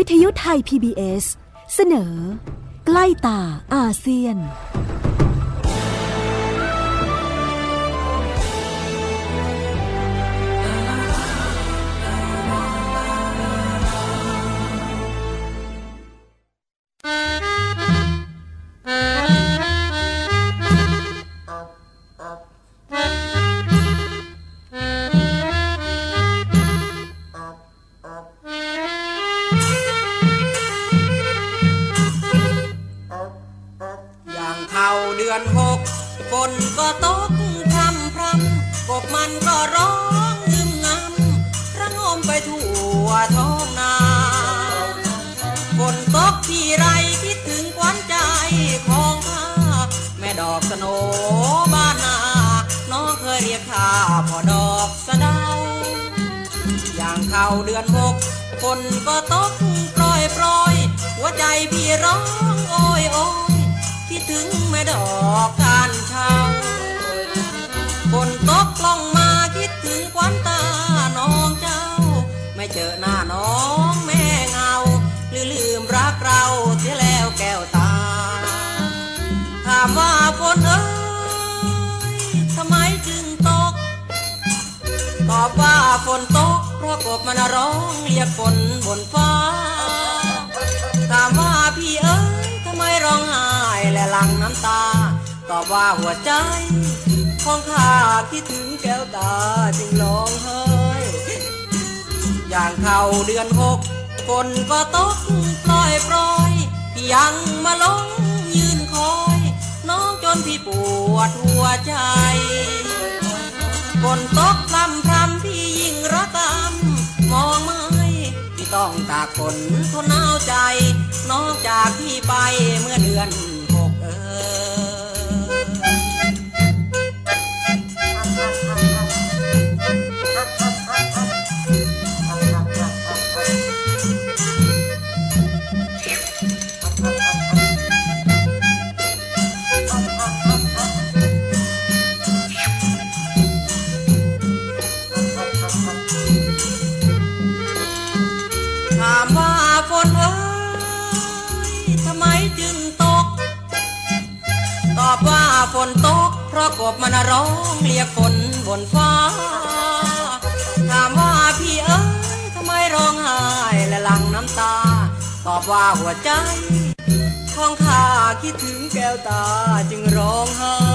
วิทยุไทย PBS เสนอใกล้ตาอาเซียนฝนก็ตกพรำพรำกบมันก็ร้องงึมงำระงมไปทั่วท้องนาฝนตกที่ไรคิดถึงขวัญใจของข้าแม่ดอกสโนบ้านนาน้องเคยเรียกข้าพ่อดอกสะเดาอย่างเข้าเดือน6ฝนก็ตกปล่อยหัวใจพี่ร้องโอยโอยคิดถึงแม่ดอกการเช่าฝนตกลงมาคิดถึงขวัญตาน้องเจ้าไม่เจอหน้าน้องแม่เงาลืมรักเราเสียแล้วแก้วตาถามว่าฝนเอ้ยทำไมจึงตกตอบว่าฝนตกเพราะกบมันร้องเรียกฝนบนฟ้าถามว่าพี่เอ้ยทำไมร้องไห้และหลั่งน้ำตาตอบว่าหัวใจของข้าคิดถึงแก้วตาจึงร้องไห้อย่างเข้าเดือน6ฝนก็ตกปล่อยยังมาลงยืนคอยน้องจนพี่ปวดหัวใจฝนตกพรำพี่ยิ่งระกำมองไม่พี่ต้องตากฝนทนหนาวใจน้องจากพี่ไปเมื่อเดือน6ถามว่าฝนเอ้ยทำไมจึงตกตอบว่าฝนตกเพราะกบมันร้องเรียกฝนบนฟ้าถามว่าพี่เอ้ยทำไมร้องไห้และหลั่งน้ำตาตอบว่าหัวใจของข้าคิดถึงแก้วตาจึงร้องไห้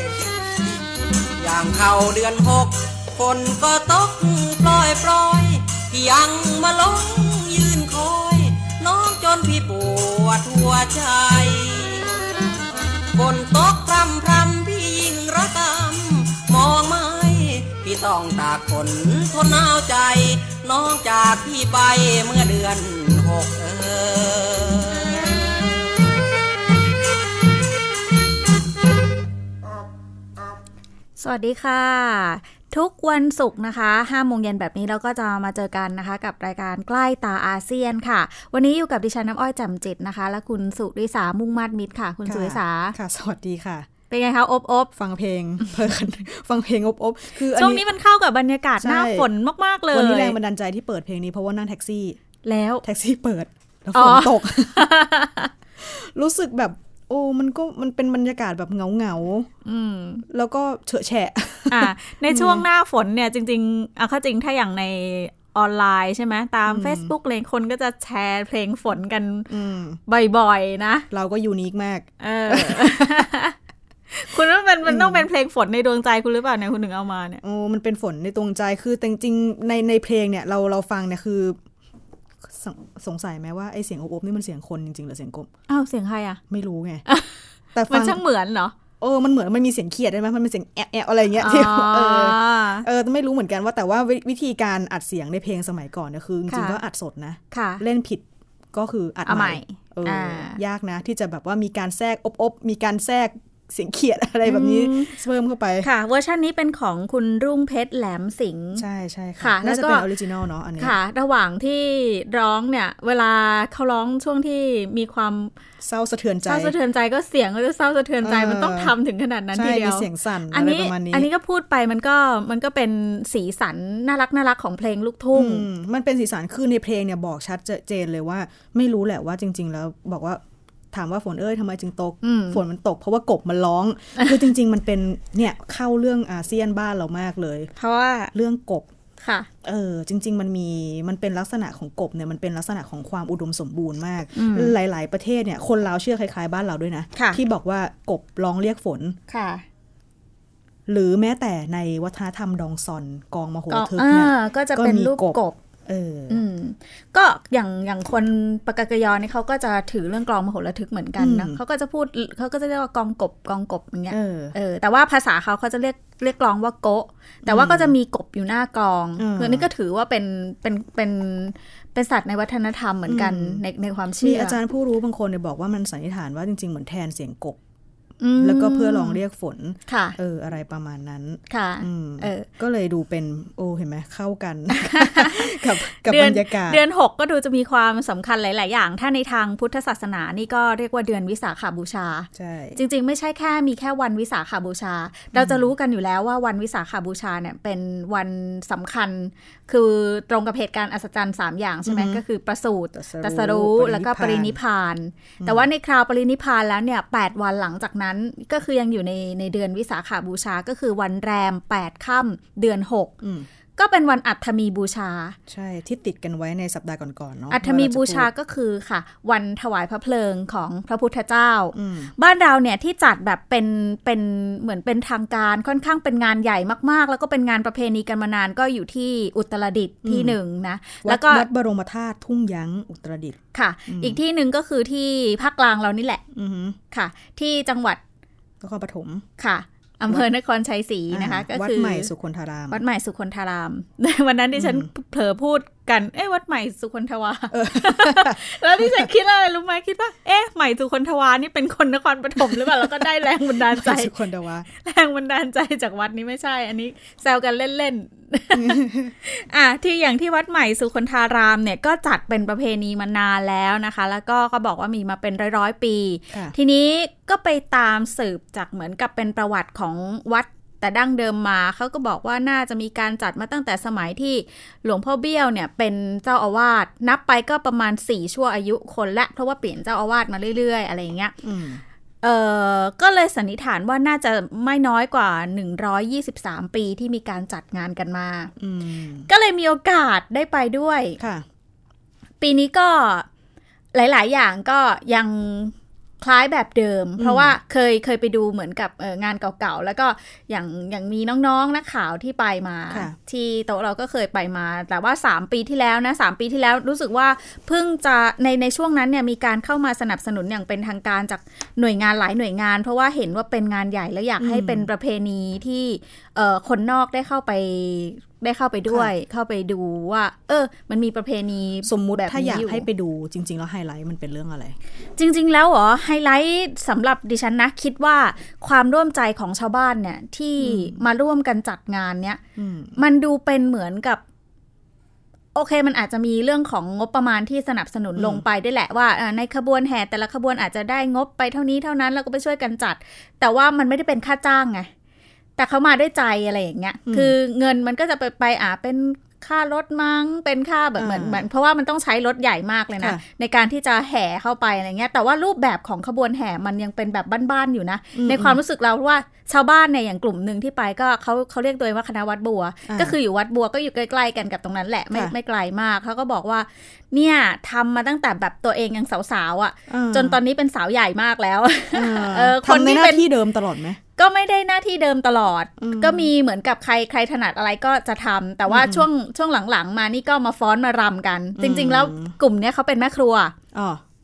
อย่างเข้าเดือน6ฝนก็ตกปล่อยพี่ยังมาลงยืนคอยน้องจนพี่ปวดหัวใจฝนตกพรำพี่ยิ่งระกำมองไม่พี่ต้องตากฝนทนหนาวใจน้องจากพี่ไปเมื่อเดือน6 สวัสดีค่ะทุกวันศุกร์นะคะ 5 โมงเย็นแบบนี้เราก็จะมาเจอกันนะคะกับรายการใกล้ตาอาเซียนค่ะวันนี้อยู่กับดิฉันน้ำอ้อยแจ่มจิตนะคะและคุณสุริษามุ่งมาดมิตรค่ะคุณสุริษาค่ะสวัสดีค่ะเป็นไงคะอบฟังเพลงเพลินฟังเพลงอบคือช่วงนี้มันเข้ากับบรรยากาศหน้าฝนมากๆเลยวันนี้แรงบันดาลใจที่เปิดเพลงนี้เพราะว่านั่งแท็กซี่แล้วแท็กซี่เปิดแล้วฝนตก รู้สึกแบบโอ้มันเป็นบรรยากาศแบบเหงาแล้วก็เฉอะแฉะในช่วงหน้าฝนเนี่ยจริงๆเอาเข้าจริงถ้าอย่างในออนไลน์ใช่ไหมตาม Facebook เลยคนก็จะแชร์เพลงฝนกันบ่อยๆนะเราก็ยูนิคมากคุณว่ามันต้องเป็นเพลงฝนในดวงใจคุณหรือเปล่าเนี่ยคุณถึงเอามาเนี่ยโอ้มันเป็นฝนในดวงใจคือจริงๆในเพลงเนี่ยเราฟังเนี่ยคือสงสัยไหมว่าไอเสียงอบๆนี่มันเสียงคนจริงๆหรือเสียงกบอ้าวเสียงใครอะไม่รู้ไงแต่มันช่างเหมือนเหรอมันเหมือนมันมีเสียงเขียดได้ไหมมันเป็นเสียงแอะอะไรเงี้ยที่ไม่รู้เหมือนกันว่าแต่ว่าวิธีการอัดเสียงในเพลงสมัยก่อนเนี่ยคือจริงๆก็อัดสดนะเล่นผิดก็คืออัดใหม่ยากนะที่จะแบบว่ามีการแทรกอบมีการแทรกเสียงเขียดอะไรแบบนี้เพิ่มเข้าไปค่ะเวอร์ชันนี้เป็นของคุณรุ่งเพชรแหลมสิงห์ใช่ๆค่ะน่าจะเป็นออริจินอลเนาะอันนี้ค่ะระหว่างที่ร้องเนี่ยเวลาเขาร้องช่วงที่มีความเศร้าสะเทือนใจก็เสียงก็จะเศร้าสะเทือนใจมันต้องทำถึงขนาดนั้นทีเดียวใช่มีเสียงสั่นอะไรประมาณนี้อันนี้ก็พูดไปมันก็เป็นสีสันน่ารักของเพลงลูกทุ่งมันเป็นสีสันคือในเพลงเนี่ยบอกชัดเจนเลยว่าไม่รู้แหละว่าจริงๆแล้วบอกว่าถามว่าฝนทำไมจึงตกฝนมันตกเพราะว่ากบมันร้องคือจริงๆมันเป็นเนี่ยเข้าเรื่องอาเซียนบ้านเรามากเลยเพราะว่าเรื่องกบค่ะจริงๆมันเป็นลักษณะของกบเนี่ยมันเป็นลักษณะของความอุดมสมบูรณ์มากหลายๆประเทศเนี่ยคนลาวเชื่อคล้ายๆบ้านเราด้วยนะที่บอกว่ากบร้องเรียกฝนค่ะหรือแม้แต่ในวัฒนธรรมดองซอนกองมโหระทึกเนี่ยก็จะเป็นรูปกบก็อย่างคนปากากยอนี่เขาก็จะถือเรื่องกลองมโหระทึกเหมือนกันนะเขาก็จะพูดเขาก็จะเรียกว่ากองกบอย่างเงี้ยแต่ว่าภาษาเขาจะเรียกกลองว่าโกะแต่ว่าก็จะมีกบอยู่หน้ากลองคือนี่ก็ถือว่าเป็นสัตว์ในวัฒนธรรมเหมือนกันในความเชื่อมีอาจารย์ผู้รู้บางคนเนี่ยบอกว่ามันสันนิษฐานว่าจริงๆเหมือนแทนเสียงกบแล้วก็เพื่อลองเรียกฝนอะไรประมาณนั้นค่ะก็เลยดูเป็นเห็นไหมเข้ากัน กับบรรยากาศเดือน6ก็ดูจะมีความสำคัญหลายๆอย่างถ้าในทางพุทธศาสนานี่ก็เรียกว่าเดือนวิสาขบูชาใช่จริงๆไม่ใช่มีแค่วันวิสาขบูชาเราจะรู้กันอยู่แล้วว่าวันวิสาขบูชาเนี่ยเป็นวันสำคัญคือตรงกับเหตุการณ์อัศจรรย์3อย่างใช่ไหมก็คือประสูติตรัสรู้แล้วก็ปรินิพพานแต่ว่าในคราวปรินิพพานแล้วเนี่ย8วันหลังจากนั้นก็คือยังอยู่ในเดือนวิสาขบูชาก็คือวันแรม8ค่ำเดือน6ก็เป็นวันอัฐมีบูชาใช่ที่ติดกันไว้ในสัปดาห์ก่อนๆเนาะอัฐมีบูชาก็คือค่ะวันถวายพระเพลิงของพระพุทธเจ้าบ้านเราเนี่ยที่จัดแบบเป็นเหมือนเป็นทางการค่อนข้างเป็นงานใหญ่มากๆแล้วก็เป็นงานประเพณีกันมานานก็อยู่ที่อุตรดิตถ์ที่1นะแล้วก็วัดบรมธาตุทุ่งยั้งอุตรดิตถ์ค่ะอีกที่หนึ่งก็คือที่ภาคกลางเรานี่แหละค่ะที่จังหวัดนครปฐมค่ะอำเภอนครชัยศรีนะคะก็คือวัดใหม่สุคนธารามวัดใหม่สุคนธารามวันนั้นที่ฉันเผลอพูดกันวัดใหม่สุคนทวาแล้วที่ฉันคิดอะไรรู้ไหมคิดว่าใหม่สุคนทวานี่เป็นคนนครปฐมหรือเปล่าแล้วก็ได้แรงบันดาลใจสุคนทวาแรงบันดาลใจจากวัดนี้ไม่ใช่อันนี้แซวกันเล่นๆที่อย่างที่วัดใหม่สุคนธารามเนี่ยก็จัดเป็นประเพณีมานานแล้วนะคะแล้วก็บอกว่ามีมาเป็นร้อยๆปีทีนี้ก็ไปตามสืบจากเหมือนกับเป็นประวัติของวัดแต่ดั้งเดิมมาเขาก็บอกว่าน่าจะมีการจัดมาตั้งแต่สมัยที่หลวงพ่อเบี้ยวเนี่ยเป็นเจ้าอาวาสนับไปก็ประมาณ4ชั่วอายุคนและเพราะว่าเปลี่ยนเจ้าอาวาสมาเรื่อยๆอะไรอย่างเงี้ยก็เลยสันนิษฐานว่าน่าจะไม่น้อยกว่า123ปีที่มีการจัดงานกันมาก็เลยมีโอกาสได้ไปด้วยปีนี้ก็หลายๆอย่างก็ยังคล้ายแบบเดิมเพราะว่าเคยไปดูเหมือนกับงานเก่าๆแล้วก็อย่างมีน้องๆนักข่าวที่ไปมาที่โต๊ะเราก็เคยไปมาแต่ว่า3ปีที่แล้วนะ3ปีที่แล้วรู้สึกว่าเพิ่งจะในช่วงนั้นเนี่ยมีการเข้ามาสนับสนุนอย่างเป็นทางการจากหน่วยงานหลายหน่วยงานเพราะว่าเห็นว่าเป็นงานใหญ่และอยากให้เป็นประเพณีที่คนนอกได้เข้าไปด้วยเข้าไปดูว่ามันมีประเพณีสมมุติถ้าอยากให้ไปดูจริงๆแล้วไฮไลท์มันเป็นเรื่องอะไรจริงๆแล้วไฮไลท์สำหรับดิฉันนะคิดว่าความร่วมใจของชาวบ้านเนี่ยที่มาร่วมกันจัดงานเนี้ยมันดูเป็นเหมือนกับโอเคมันอาจจะมีเรื่องของงบประมาณที่สนับสนุนลงไปด้วยแหละว่าในขบวนแห่แต่ละขบวนอาจจะได้งบไปเท่านี้เท่านั้นแล้วก็ไปช่วยกันจัดแต่ว่ามันไม่ได้เป็นค่าจ้างไงแต่เขามาด้วยใจอะไรอย่างเงี้ยคือเงินมันก็จะไปเป็นค่ารถมั้งเป็นค่าแบบเหมือนเพราะว่ามันต้องใช้รถใหญ่มากเลยนะในการที่จะแห่เข้าไปอะไรเงี้ยแต่ว่ารูปแบบของขบวนแห่มันยังเป็นแบบบ้านๆอยู่นะในความรู้สึกเราว่าชาวบ้านเนี่ยอย่างกลุ่มนึงที่ไปก็เขาเรียกตัวเองว่าคณะวัดบัวก็คืออยู่วัดบัวก็อยู่ใกล้ๆกันกับตรงนั้นแหละไม่ไกลมากเขาก็บอกว่าเนี่ยทำมาตั้งแต่แบบตัวเองยังสาวๆอ่ะจนตอนนี้เป็นสาวใหญ่มากแล้วคนที่เป็นหน้าที่เดิมตลอดไหมก็ไม่ได้หน้าที่เดิมตลอดก็มีเหมือนกับใครถนัดอะไรก็จะทำแต่ว่าช่วงหลังๆมานี่ก็มาฟ้อนมารำกันจริงๆแล้วกลุ่มเนี้ยเขาเป็นแม่ครัว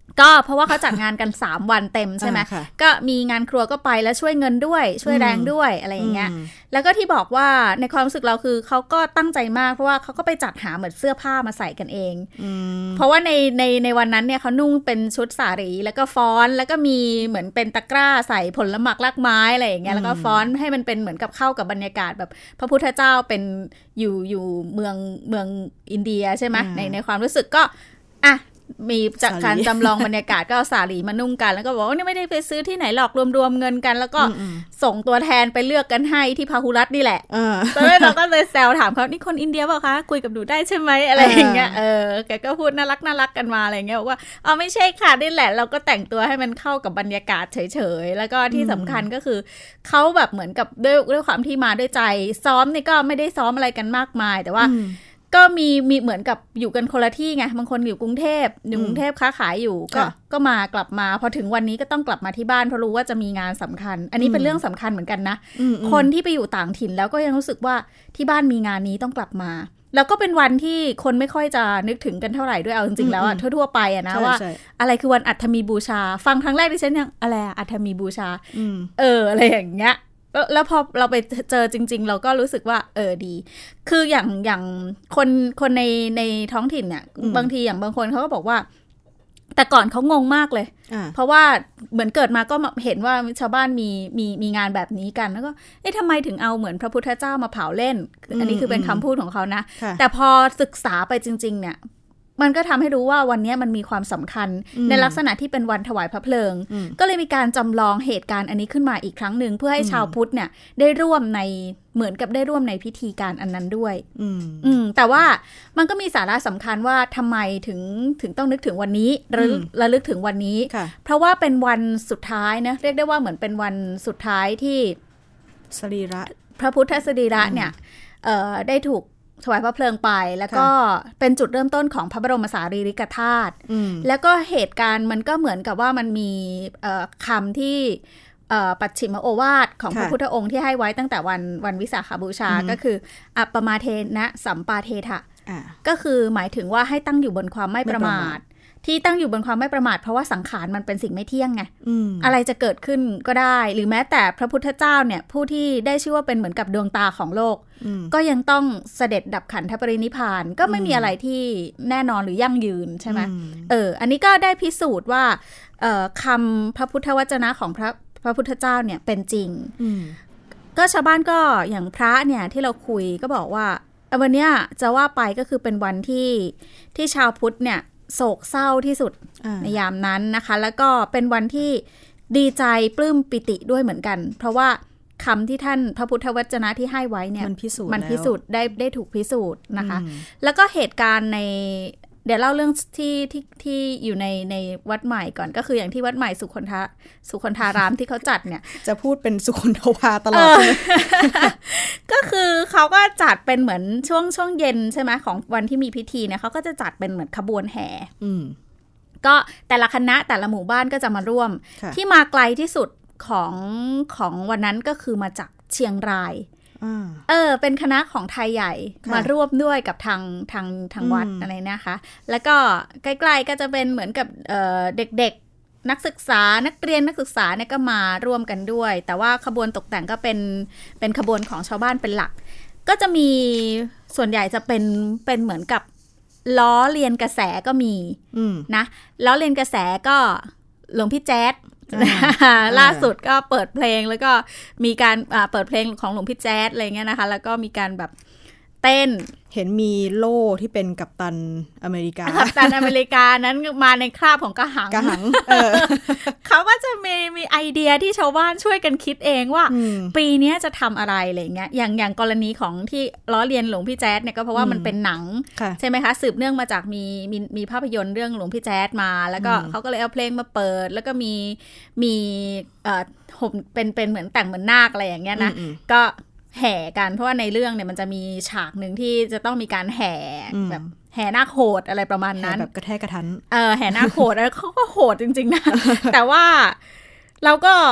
ก็เพราะว่าเขาจัดงานกัน3วันเต็มใช่ไหมก็มีงานครัวก็ไปแล้วช่วยเงินด้วยช่วยแรงด้วยอะไรอย่างเงี้ยแล้วก็ที่บอกว่าในความรู้สึกเราคือเขาก็ตั้งใจมากเพราะว่าเขาก็ไปจัดหาเหมือนเสื้อผ้ามาใส่กันเองเพราะว่าในวันนั้นเนี่ยเขานุ่งเป็นชุดสารีแล้วก็ฟ้อนแล้วก็มีเหมือนเป็นตะกร้าใส่ผลหมากรากไม้อะไรอย่างเงี้ยแล้วก็ฟ้อนให้มันเป็นเหมือนกับเข้ากับบรรยากาศแบบพระพุทธเจ้าเป็นอยู่เมืองอินเดียใช่ไหมในความรู้สึกก็อ่ะมีจากการจำลองบรรยากาศก็เอาสาลีมานุ่งกันแล้วก็บอกว่านี่ไม่ได้ไปซื้อที่ไหนหรอกรวมเงินกันแล้วก็ส่งตัวแทนไปเลือกกันให้ที่พาหุรัตน์นี่แหละตอนแรกเราก็เลยแซวถามเขานี่คนอินเดียเปล่าคะคุยกับหนูได้ใช่ไหมอะไรอย่างเงี้ยแกก็พูดน่ารักกันมาอะไรเงี้ยบอกว่าไม่ใช่ค่ะนี่แหละเราก็แต่งตัวให้มันเข้ากับบรรยากาศเฉยๆแล้วก็ที่สำคัญก็คือเขาแบบเหมือนกับด้วยความที่มาด้วยใจซ้อมนี่ก็ไม่ได้ซ้อมอะไรกันมากมายแต่ว่าก็มีเหมือนกับอยู่กันคนละที่ไงบางคนอยู่กรุงเทพค้าขายอยู่ก็กลับมาพอถึงวันนี้ก็ต้องกลับมาที่บ้านเพราะรู้ว่าจะมีงานสำคัญอันนี้เป็นเรื่องสำคัญเหมือนกันนะคนที่ไปอยู่ต่างถิ่นแล้วก็ยังรู้สึกว่าที่บ้านมีงานนี้ต้องกลับมาแล้วก็เป็นวันที่คนไม่ค่อยจะนึกถึงกันเท่าไหร่ด้วยเอาจริงๆแล้วทั่วๆไปนะว่าอะไรคือวันอัฐมีบูชาฟังครั้งแรกที่ฉันยังอะไรอัฐมีบูชาอะไรอย่างเงี้ยแล้วพอเราไปเจอจริงๆเราก็รู้สึกว่าดีคืออย่างคนในท้องถิ่นเนี่ยบางทีอย่างบางคนเขาก็บอกว่าแต่ก่อนเขางงมากเลยเพราะว่าเหมือนเกิดมาก็เห็นว่าชาวบ้านมีงานแบบนี้กันแล้วก็ทำไมถึงเอาเหมือนพระพุทธเจ้ามาเผาเล่นอันนี้คือเป็นคำพูดของเขานะแต่พอศึกษาไปจริงๆเนี่ยมันก็ทำให้รู้ว่าวันนี้มันมีความสำคัญในลักษณะที่เป็นวันถวายพระเพลิงก็เลยมีการจำลองเหตุการณ์อันนี้ขึ้นมาอีกครั้งหนึ่งเพื่อให้ชาวพุทธเนี่ยได้ร่วมในเหมือนกับได้ร่วมในพิธีการอันนั้นด้วยแต่ว่ามันก็มีสาระสำคัญว่าทำไมถึงต้องนึกถึงวันนี้ระลึกถึงวันนี้เพราะว่าเป็นวันสุดท้ายนะเรียกได้ว่าเหมือนเป็นวันสุดท้ายที่สรีระพระพุทธสรีระเนี่ยได้ถูกถวายพระเพลิงไปแล้วก็เป็นจุดเริ่มต้นของพระบรมสารีริกธาตุแล้วก็เหตุการณ์มันก็เหมือนกับว่ามันมีคำที่ปัจฉิมโอวาทของพระพุทธองค์ที่ให้ไว้ตั้งแต่วันวิสาขบูชาก็คืออัปปมาเทนะสัมปาเทถะก็คือหมายถึงว่าให้ตั้งอยู่บนความไม่ประมาทที่ตั้งอยู่บนความไม่ประมาทเพราะว่าสังขารมันเป็นสิ่งไม่เที่ยงไงอะไรจะเกิดขึ้นก็ได้หรือแม้แต่พระพุทธเจ้าเนี่ยผู้ที่ได้ชื่อว่าเป็นเหมือนกับดวงตาของโลกก็ยังต้องเสด็จดับขันธปรินิพพานก็ไม่มีอะไรที่แน่นอนหรือยั่งยืนใช่ไหมอันนี้ก็ได้พิสูจน์ว่าคำพระพุทธวจนะของพระพุทธเจ้าเนี่ยเป็นจริงก็ชาวบ้านก็อย่างพระเนี่ยที่เราคุยก็บอกว่าวันนี้จะว่าไปก็คือเป็นวันที่ชาวพุทธเนี่ยโศกเศร้าที่สุดในยามนั้นนะคะแล้วก็เป็นวันที่ดีใจปลื้มปิติด้วยเหมือนกันเพราะว่าคำที่ท่านพระพุทธวจนะที่ให้ไว้เนี่ยมันพิสูจน์ได้ถูกพิสูจน์นะคะแล้วก็เหตุการณ์ในเดี๋ยวเล่าเรื่องที่อยู่ในวัดใหม่ก่อนก็คืออย่างที่วัดใหม่สุคนธารามที่เขาจัดเนี่ยจะพูดเป็นสุคนทวาตลอดเลยก็คือเขาก็จัดเป็นเหมือนช่วงเย็นใช่ไหมของวันที่มีพิธีเนี่ยเขาก็จะจัดเป็นเหมือนขบวนแห่ก็แต่ละคณะแต่ละหมู่บ้านก็จะมาร่วมที่มาไกลที่สุดของวันนั้นก็คือมาจากเชียงรายเป็นคณะของไทยใหญ่มาร่วมด้วยกับทางวัดอะไรนะคะแล้วก็ใกล้ๆก็จะเป็นเหมือนกับเด็กๆนักศึกษานักเรียนนักศึกษาเนี่ยก็มาร่วมกันด้วยแต่ว่าขบวนตกแต่งก็เป็นขบวนของชาวบ้านเป็นหลักก็จะมีส่วนใหญ่จะเป็นเหมือนกับล้อเลียนกระแสก็มีนะล้อเลียนกระแสก็หลวงพี่แจ๊ดล่าสุดก็เปิดเพลงแล้วก็มีการเปิดเพลงของหลวงพี่แจ๊ดอะไรเงี้ยนะคะแล้วก็มีการแบบเต้นเห็นมีโล่ที่เป็นกัปตันอเมริกากัปตันอเมริกานั้นมาในคราบของกระหัง เขาก็จะมีไอเดียที่ชาวบ้านช่วยกันคิดเองว่าปีนี้จะทำอะไรอะไรเงี้ยอย่างกรณีของที่ล้อเลียนหลวงพี่แจ๊ดเนี่ยก็เพราะว่ามันเป็นหนังใช่ไหมคะสืบเนื่องมาจากมีภาพยนตร์เรื่องหลวงพี่แจ๊ดมาแล้วก็เขาก็เลยเอาเพลงมาเปิดแล้วก็มีผมเป็นเหมือนแต่งเหมือนนาคอะไรอย่างเงี้ยนะก็แห่กันเพราะว่าในเรื่องเนี่ยมันจะมีฉากหนึ่งที่จะต้องมีการแห่แบบแห่นาคโหดอะไรประมาณนั้นแบบกระแทกกระทันแห่นาคโหดแล้วเขาก็โหดจริงๆนะ แต่ว่าเราก็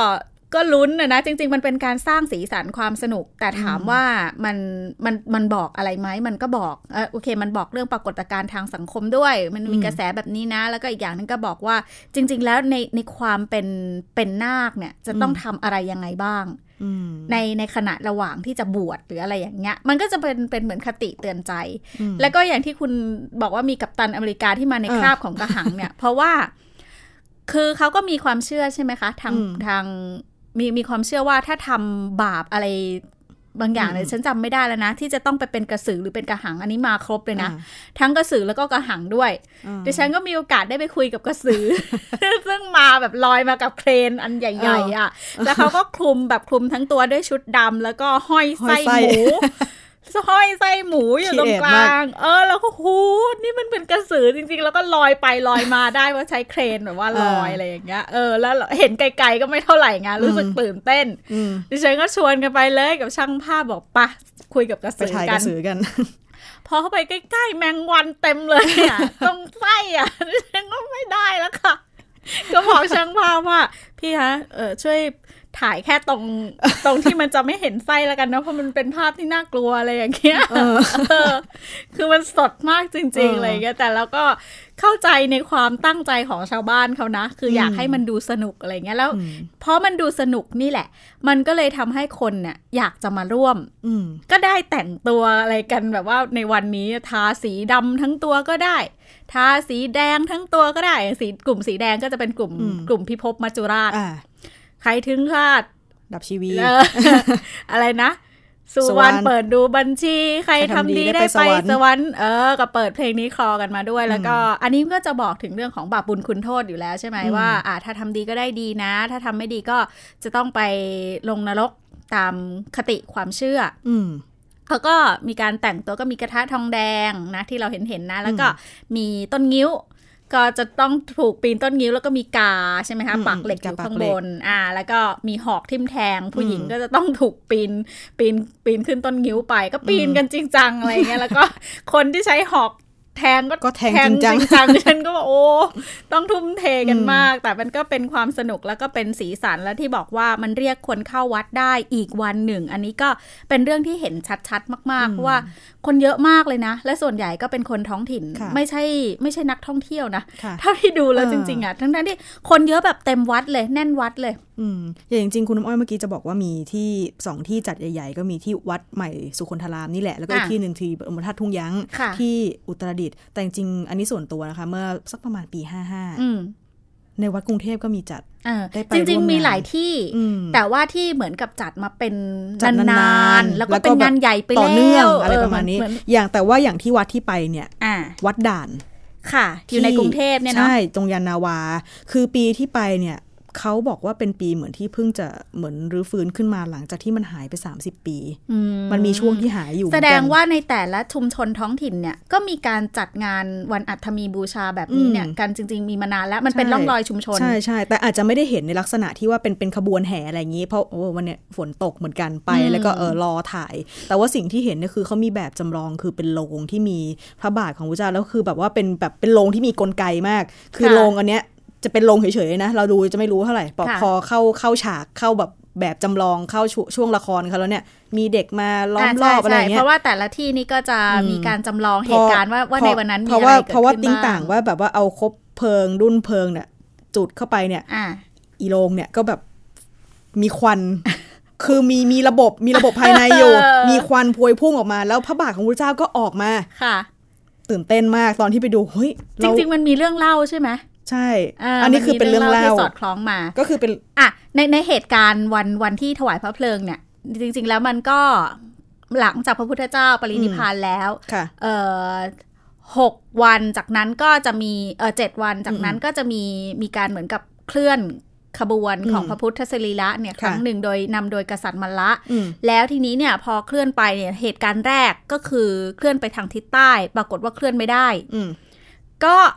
ก็ลุ้นนะจริงๆมันเป็นการสร้างสีสันความสนุกแต่ถามว่ามันบอกอะไรไหมมันก็บอกโอเคมันบอกเรื่องปรากฏการณ์ทางสังคมด้วยมันมีกระแสแบบนี้นะแล้วก็อีกอย่างนึงก็บอกว่าจริงๆแล้วในความเป็นนาคเนี่ยจะต้องทำอะไรยังไงบ้างในขณะระหว่างที่จะบวชหรืออะไรอย่างเงี้ยมันก็จะเป็นเหมือนคติเตือนใจแล้วก็อย่างที่คุณบอกว่ามีกัปตันอเมริกาที่มาในคราบของกระหังเนี่ยเพราะว่าคือเขาก็มีความเชื่อใช่ไหมคะทางมีความเชื่อว่าถ้าทำบาปอะไรบางอย่างเลยฉันจำไม่ได้แล้วนะที่จะต้องไปเป็นกระสือหรือเป็นกระหังอันนี้มาครบเลยนะทั้งกระสือแล้วก็กระหังด้วยดิฉันก็มีโอกาสได้ไปคุยกับกระสือ ซึ่งมาแบบลอยมากับเครนอันใหญ่ๆอ่ะแล้วเขาก็คลุมทั้งตัวด้วยชุดดำแล้วก็ห้อยไส้หมูห้อยไส้หมูอยู่ตรงกลางแล้วก็หูนี่มันเป็นกระสือจริงๆแล้วก็ลอยไปลอยมาได้ว่าใช้เครนแบบว่าลอยอะไรอย่างเงี้ยแล้วเห็นไกลๆก็ไม่เท่าไหร่ไงรู้สึกตื่นเต้นดิฉันก็ชวนกันไปเลยกับช่างภาพบอกปะคุยกับกระสือกันพอเข้าไปใกล้ๆแมงวันเต็มเลยอ่ะตรงไส้อ่ะดิฉันก็ไม่ได้แล้วค่ะก็บอกช่างภาพว่าพี่คะช่วยถ่ายแค่ตรงที่มันจะไม่เห็นไส้แล้วกันนะเพราะมันเป็นภาพที่น่ากลัวอะไรอย่างเงี้ยคือมันสดมากจริงๆอะไรอย่างเงี้ยแต่แล้วก็เข้าใจในความตั้งใจของชาวบ้านเขานะคืออยากให้มันดูสนุกอะไรเงี้ยแล้วเพราะมันดูสนุกนี่แหละมันก็เลยทำให้คนเนี่ยอยากจะมาร่วมก็ได้แต่งตัวอะไรกันแบบว่าในวันนี้ทาสีดำทั้งตัวก็ได้ทาสีแดงทั้งตัวก็ได้กลุ่มสีแดงก็จะเป็นกลุ่มพิภพมัจจุราชใครถึงคาดดับชีวีอะไรนะสุวรรณเปิดดูบัญชีใครทำดีได้ไปสวรรค์ก็เปิดเพลงนี้คลอกันมาด้วยแล้วก็อันนี้ก็จะบอกถึงเรื่องของบาปบุญคุณโทษอยู่แล้วใช่ไหมว่าถ้าทำดีก็ได้ดีนะถ้าทำไม่ดีก็จะต้องไปลงนรกตามคติความเชื่อเขาก็มีการแต่งตัวก็มีกระทะทองแดงนะที่เราเห็นนะแล้วก็มีต้นงิ้วก็จะต้องถูกปีนต้นงิ้วแล้วก็มีกาใช่ไหมคะปักเหล็กอยู่ข้างบนแล้วก็มีหอกทิ่มแทงผู้หญิงก็จะต้องถูกปีนขึ้นต้นงิ้วไปก็ปีนกันจริงจังอะไรเงี้ยแล้วก็คนที่ใช้หอกแทงก็แทงจริงจังฉันก็ว่าโอ้ต้องทุ่มเทกันมากแต่มันก็เป็นความสนุกแล้วก็เป็นสีสันแล้วที่บอกว่ามันเรียกคนเข้าวัดได้อีกวันหนึ่งอันนี้ก็เป็นเรื่องที่เห็นชัดๆมากๆเพราะว่าคนเยอะมากเลยนะและส่วนใหญ่ก็เป็นคนท้องถิ่นไม่ใช่นักท่องเที่ยวนะเท่าที่ดูแล้วจริงๆอ่ะทั้งที่คนเยอะแบบเต็มวัดเลยแน่นวัดเลยอย่างจริงคุณน้ำอ้อยเมื่อกี้จะบอกว่ามีที่2ที่จัดใหญ่ๆก็มีที่วัดใหม่สุคนธารามนี่แหละแล้วก็อีกที่นึงที่บรมธาตุทุ่งยั้งที่อุตรดิตถ์แต่จริงๆอันนี้ส่วนตัวนะคะเมื่อสักประมาณปี55ในวัดกรุงเทพก็มีจัดได้ไปจริงๆมีหลายที่แต่ว่าที่เหมือนกับจัดมาเป็นนานๆแล้วก็เป็นงานใหญ่ไปแล้วต่อเนื่องอะไรประมาณนี้อย่างแต่ว่าอย่างที่วัดที่ไปเนี่ยวัดด่านค่ะอยู่ในกรุงเทพเนี่ยเนาะใช่ตรงยานนาวาคือปีที่ไปเนี่ยเขาบอกว่าเป็นปีเหมือนที่เพิ่งจะเหมือนรื้อฟื้นขึ้นมาหลังจากที่มันหายไป30ปีมันมีช่วงที่หายอยู่แสดงว่าในแต่ละชุมชนท้องถิ่นเนี่ยก็มีการจัดงานวันอัฐมีบูชาแบบนี้เนี่ยกันจริงๆมีมานานแล้วมันเป็นร่องรอยชุมชนใช่แต่อาจจะไม่ได้เห็นในลักษณะที่ว่าเป็นขบวนแห่อะไรอย่างนี้เพราะวันเนี้ยฝนตกเหมือนกันไปแล้วก็รอถ่ายแต่ว่าสิ่งที่เห็นเนี่ยคือเขามีแบบจำลองคือเป็นโลงที่มีพระบาทของพระเจ้าแล้วคือแบบว่าเป็นโลงที่มีกลไกมากคือโลงอันเนี้ยจะเป็นโรงเฉยๆนะเราดูจะไม่รู้เท่าไหร่พอเข้าฉากเข้าแบบจำลองเข้าช่วงละครเขาแล้วเนี่ยมีเด็กมาล้อมรอบอะไรเงี้ยเพราะว่าแต่ละที่นี่ก็จะมีการจำลองเหตุการณ์ว่าในวันนั้นมีอะไรเกิดขึ้นบ้างเพราะว่าติ้งต่างว่าแบบว่าเอาคบเพลิงรุ่นเพลิงเนี่ยจุดเข้าไปเนี่ยอีโรงเนี่ยก็แบบมีควัน คือมีระบบภายในอยู่ มีควันพวยพุ่งออกมาแล้วพระบาทของพระเจ้าก็ออกมาค่ะตื่นเต้นมากตอนที่ไปดูเฮ้ยจริงๆมันมีเรื่องเล่าใช่ไหมใช่อันนี้คือเป็นเรื่องเล่าที่สอดคล้องมาก็คือเป็นในเหตุการณ์วันที่ถวายพระเพลิงเนี่ยจริงๆแล้วมันก็หลังจากพระพุทธเจ้าปรินิพพานแล้ว6 วันจากนั้นก็จะมี7 วันจากนั้นก็จะมีการเหมือนกับเคลื่อนขบวนของพระพุทธสรีระเนี่ยครั้งหนึ่งนำโดยกษัตริย์มลละแล้วทีนี้เนี่ยพอเคลื่อนไปเนี่ยเหตุการณ์แรกก็คือเคลื่อนไปทางทิศใต้ปรากฏว่าเคลื่อนไม่ได้ก็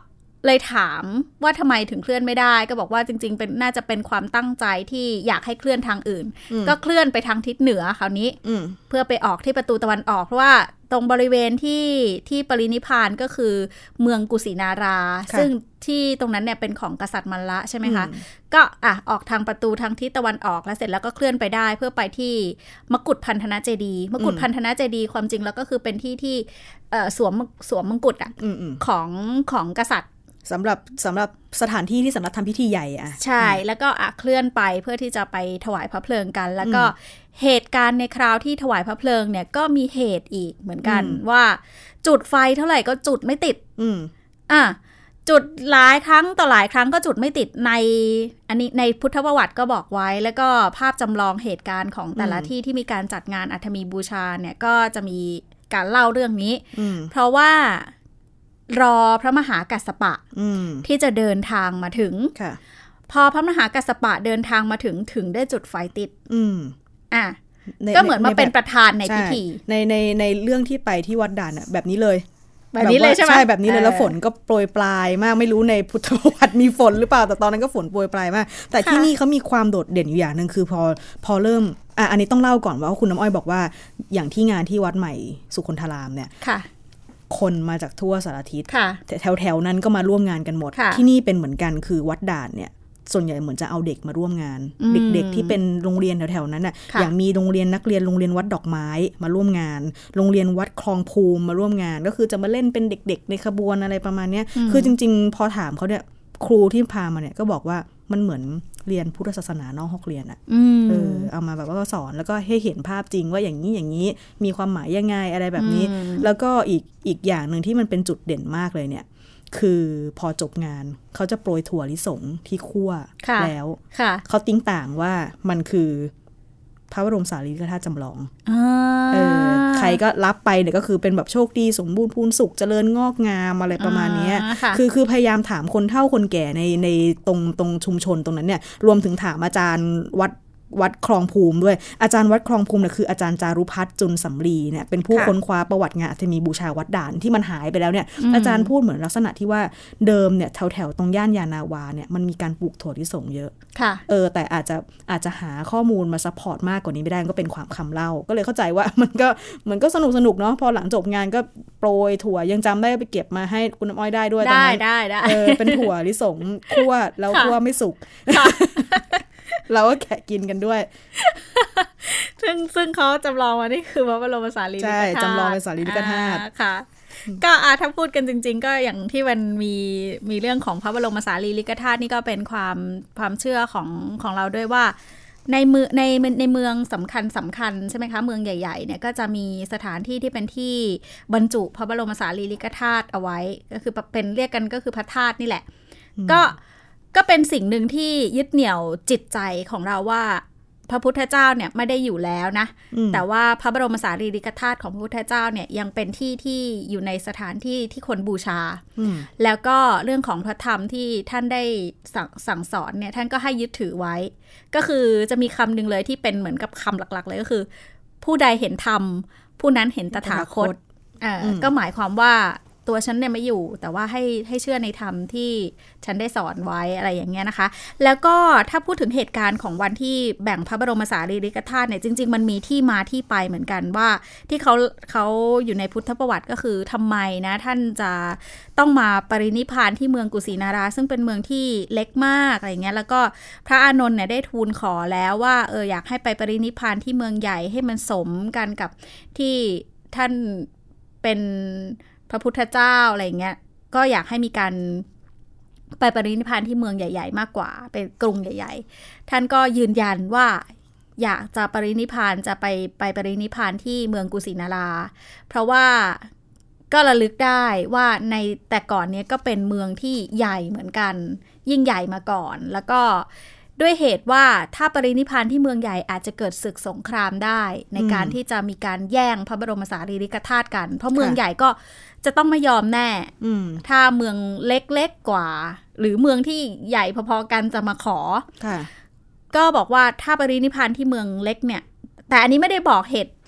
เลยถามว่าทำไมถึงเคลื่อนไม่ได้ก็บอกว่าจริงๆเป็นน่าจะเป็นความตั้งใจที่อยากให้เคลื่อนทางอื่นก็เคลื่อนไปทางทิศเหนือคราวนี้เพื่อไปออกที่ประตูตะวันออกเพราะว่าตรงบริเวณที่ปรินิพพานก็คือเมืองกุสินาราซึ่งที่ตรงนั้นเนี่ยเป็นของกษัตริย์มัลละใช่ไหมคะก็ออกทางประตูทางทิศตะวันออกแล้วเสร็จแล้วก็เคลื่อนไปได้เพื่อไปที่มกุฏพันธนะเจดีย์มกุฏพันธนะเจดีย์ความจริงแล้วก็คือเป็นที่สวมมงกุฎของกษัตริย์สำหรับสถานที่ที่สำหรับทำพิธีใหญ่ใช่แล้วก็เคลื่อนไปเพื่อที่จะไปถวายพระเพลิงกันแล้วก็เหตุการณ์ในคราวที่ถวายพระเพลิงเนี่ยก็มีเหตุอีกเหมือนกันว่าจุดไฟเท่าไหร่ก็จุดไม่ติดจุดหลายครั้งต่อหลายครั้งก็จุดไม่ติดอันนี้ในพุทธประวัติก็บอกไว้แล้วก็ภาพจำลองเหตุการณ์ของแต่ละที่ที่มีการจัดงานอัฐมีบูชาเนี่ยก็จะมีการเล่าเรื่องนี้เพราะว่ารอพระมหากัสสปะที่จะเดินทางมาถึงพอพระมหากัสสปะเดินทางมาถึงได้จุดไฟติดก็เหมือนมาเป็นประธานในพิธีในเรื่องที่ไปที่วัดด่านแบบนี้เลยแบบนี้เลยใช่ไหมใช่แบบนี้เลยแล้วฝนก็โปรยปลายมากไม่รู้ในพุทธประวัติมีฝนหรือเปล่าแต่ตอนนั้นก็ฝนโปรยปลายมากแต่ที่นี่เขามีความโดดเด่นอยู่อย่างนึงคือพอเริ่มอันนี้ต้องเล่าก่อนว่าคุณน้ำอ้อยบอกว่าอย่างที่งานที่วัดใหม่สุคนธารามเนี่ยคนมาจากทั่วสารทิศแถวนั้นก็มาร่วมงานกันหมดที่นี่เป็นเหมือนกันคือวัดด่านเนี่ยส่วนใหญ่เหมือนจะเอาเด็กมาร่วมงานเด็กๆที่เป็นโรงเรียนแถวๆนั้นน่ะอย่างมีโรงเรียนนักเรียนโรงเรียนวัดดอกไม้มาร่วมงานโรงเรียนวัดคลองภูมิมาร่วมงานก็คือจะมาเล่นเป็นเด็กๆในขบวนอะไรประมาณนี้คือจริงๆพอถามเขาเนี่ยครูที่พามาเนี่ยก็บอกว่ามันเหมือนเรียนพุทธศาสนานอกห้องเรียนเอามาแบบว่าสอนแล้วก็ให้เห็นภาพจริงว่าอย่างนี้มีความหมายยังไงอะไรแบบนี้แล้วก็อีกอย่างนึงที่มันเป็นจุดเด่นมากเลยเนี่ยคือพอจบงานเขาจะโปรยถั่วลิสงที่คั่วแล้วเขาติ้งต่างว่ามันคือพระบรมสารีริกธาตุจำลองใครก็รับไปเนี่ยก็คือเป็นแบบโชคดีสมบูรณ์พูนสุขเจริญงอกงามอะไรประมาณนี้คือพยายามถามคนเฒ่าคนแก่ในตรงชุมชนตรงนั้นเนี่ยรวมถึงถามอาจารย์วัดคลองภูมิด้วยอาจารย์วัดคลองภูมิเนี่ยคืออาจารย์จารุพัฒน์จุลสำลีเนี่ยเป็นผู้ค้นคว้าประวัติงานอัฐมีบูชาวัดด่านที่มันหายไปแล้วเนี่ยอาจารย์พูดเหมือนลักษณะที่ว่าเดิมเนี่ยแถวตรงย่านยานาวาเนี่ยมันมีการปลูกถั่วลิสงเยอะแต่อาจจะหาข้อมูลมาซัพพอร์ตมากกว่านี้ไม่ได้ก็เป็นความคำเล่าก็เลยเข้าใจว่ามันก็สนุกเนาะพอหลังจบงานก็โปรยถั่วยังจำได้ไปเก็บมาให้คุณน้ำอ้อยได้ด้วยตอนนั้นได้เป็นถั่วลิสงคั่วแล้วคั่วไม่สุกเราก็แกะกินกันด้วยซึ่งเขาจำลองมานี่คือพระบรมสารีริกธาตุใช่จำลองเป็นสารีริกธาตุค่ะก็ถ้าพูดกันจริงๆก็อย่างที่มันมีเรื่องของพระบรมสารีริกธาตุนี่ก็เป็นความเชื่อของเราด้วยว่าในเมืองสำคัญใช่ไหมคะเมืองใหญ่ๆเนี่ยก็จะมีสถานที่ที่เป็นที่บรรจุพระบรมสารีริกธาตุเอาไว้ก็คือเป็นเรียกกันก็คือพระธาตุนี่แหละก็เป็นสิ่งหนึ่งที่ยึดเหนี่ยวจิตใจของเราว่าพระพุทธเจ้าเนี่ยไม่ได้อยู่แล้วนะแต่ว่าพระบรมสารีริกธาตุของพระพุทธเจ้าเนี่ยยังเป็นที่อยู่ในสถานที่ที่คนบูชาแล้วก็เรื่องของพระธรรมที่ท่านได้สั่งสอนเนี่ยท่านก็ให้ยึดถือไว้ก็คือจะมีคำหนึ่งเลยที่เป็นเหมือนกับคำหลักๆเลยก็คือผู้ใดเห็นธรรมผู้นั้นเห็นตถาคตก็หมายความว่าตัวฉันเนี่ยไม่อยู่แต่ว่าให้เชื่อในธรรมที่ฉันได้สอนไว้อะไรอย่างเงี้ยนะคะแล้วก็ถ้าพูดถึงเหตุการณ์ของวันที่แบ่งพระบรมสารีริกธาตุเนี่ยจริงๆมันมีที่มาที่ไปเหมือนกันว่าที่เขาอยู่ในพุทธประวัติก็คือทำไมนะท่านจะต้องมาปรินิพพานที่เมืองกุสินาราซึ่งเป็นเมืองที่เล็กมากอะไรเงี้ยแล้วก็พระอานนท์เนี่ยได้ทูลขอแล้วว่าอยากให้ไปปรินิพพานที่เมืองใหญ่ให้มันสมกันกับที่ท่านเป็นพระพุทธเจ้าอะไรเงี้ยก็อยากให้มีการไปปรินิพพานที่เมืองใหญ่ๆมากกว่าเป็นกรุงใหญ่ๆท่านก็ยืนยันว่าอยากจะปรินิพพานจะไปปรินิพพานที่เมืองกุสินาราเพราะว่าก็ระลึกได้ว่าในแต่ก่อนนี้ก็เป็นเมืองที่ใหญ่เหมือนกันยิ่งใหญ่มาก่อนแล้วก็ด้วยเหตุว่าถ้าปรินิพพานที่เมืองใหญ่อาจจะเกิดศึกสงครามได้ในการที่จะมีการแย่งพระบรมสารีริกธาตุกันเพราะเมืองใหญ่ก็จะต้องไม่ยอมแน่ถ้าเมืองเล็กๆกว่าหรือเมืองที่ใหญ่พอๆกันจะมาขอก็บอกว่าถ้าปรินิพพานที่เมืองเล็กเนี่ยแต่อันนี้ไม่ได้บอกเหตุ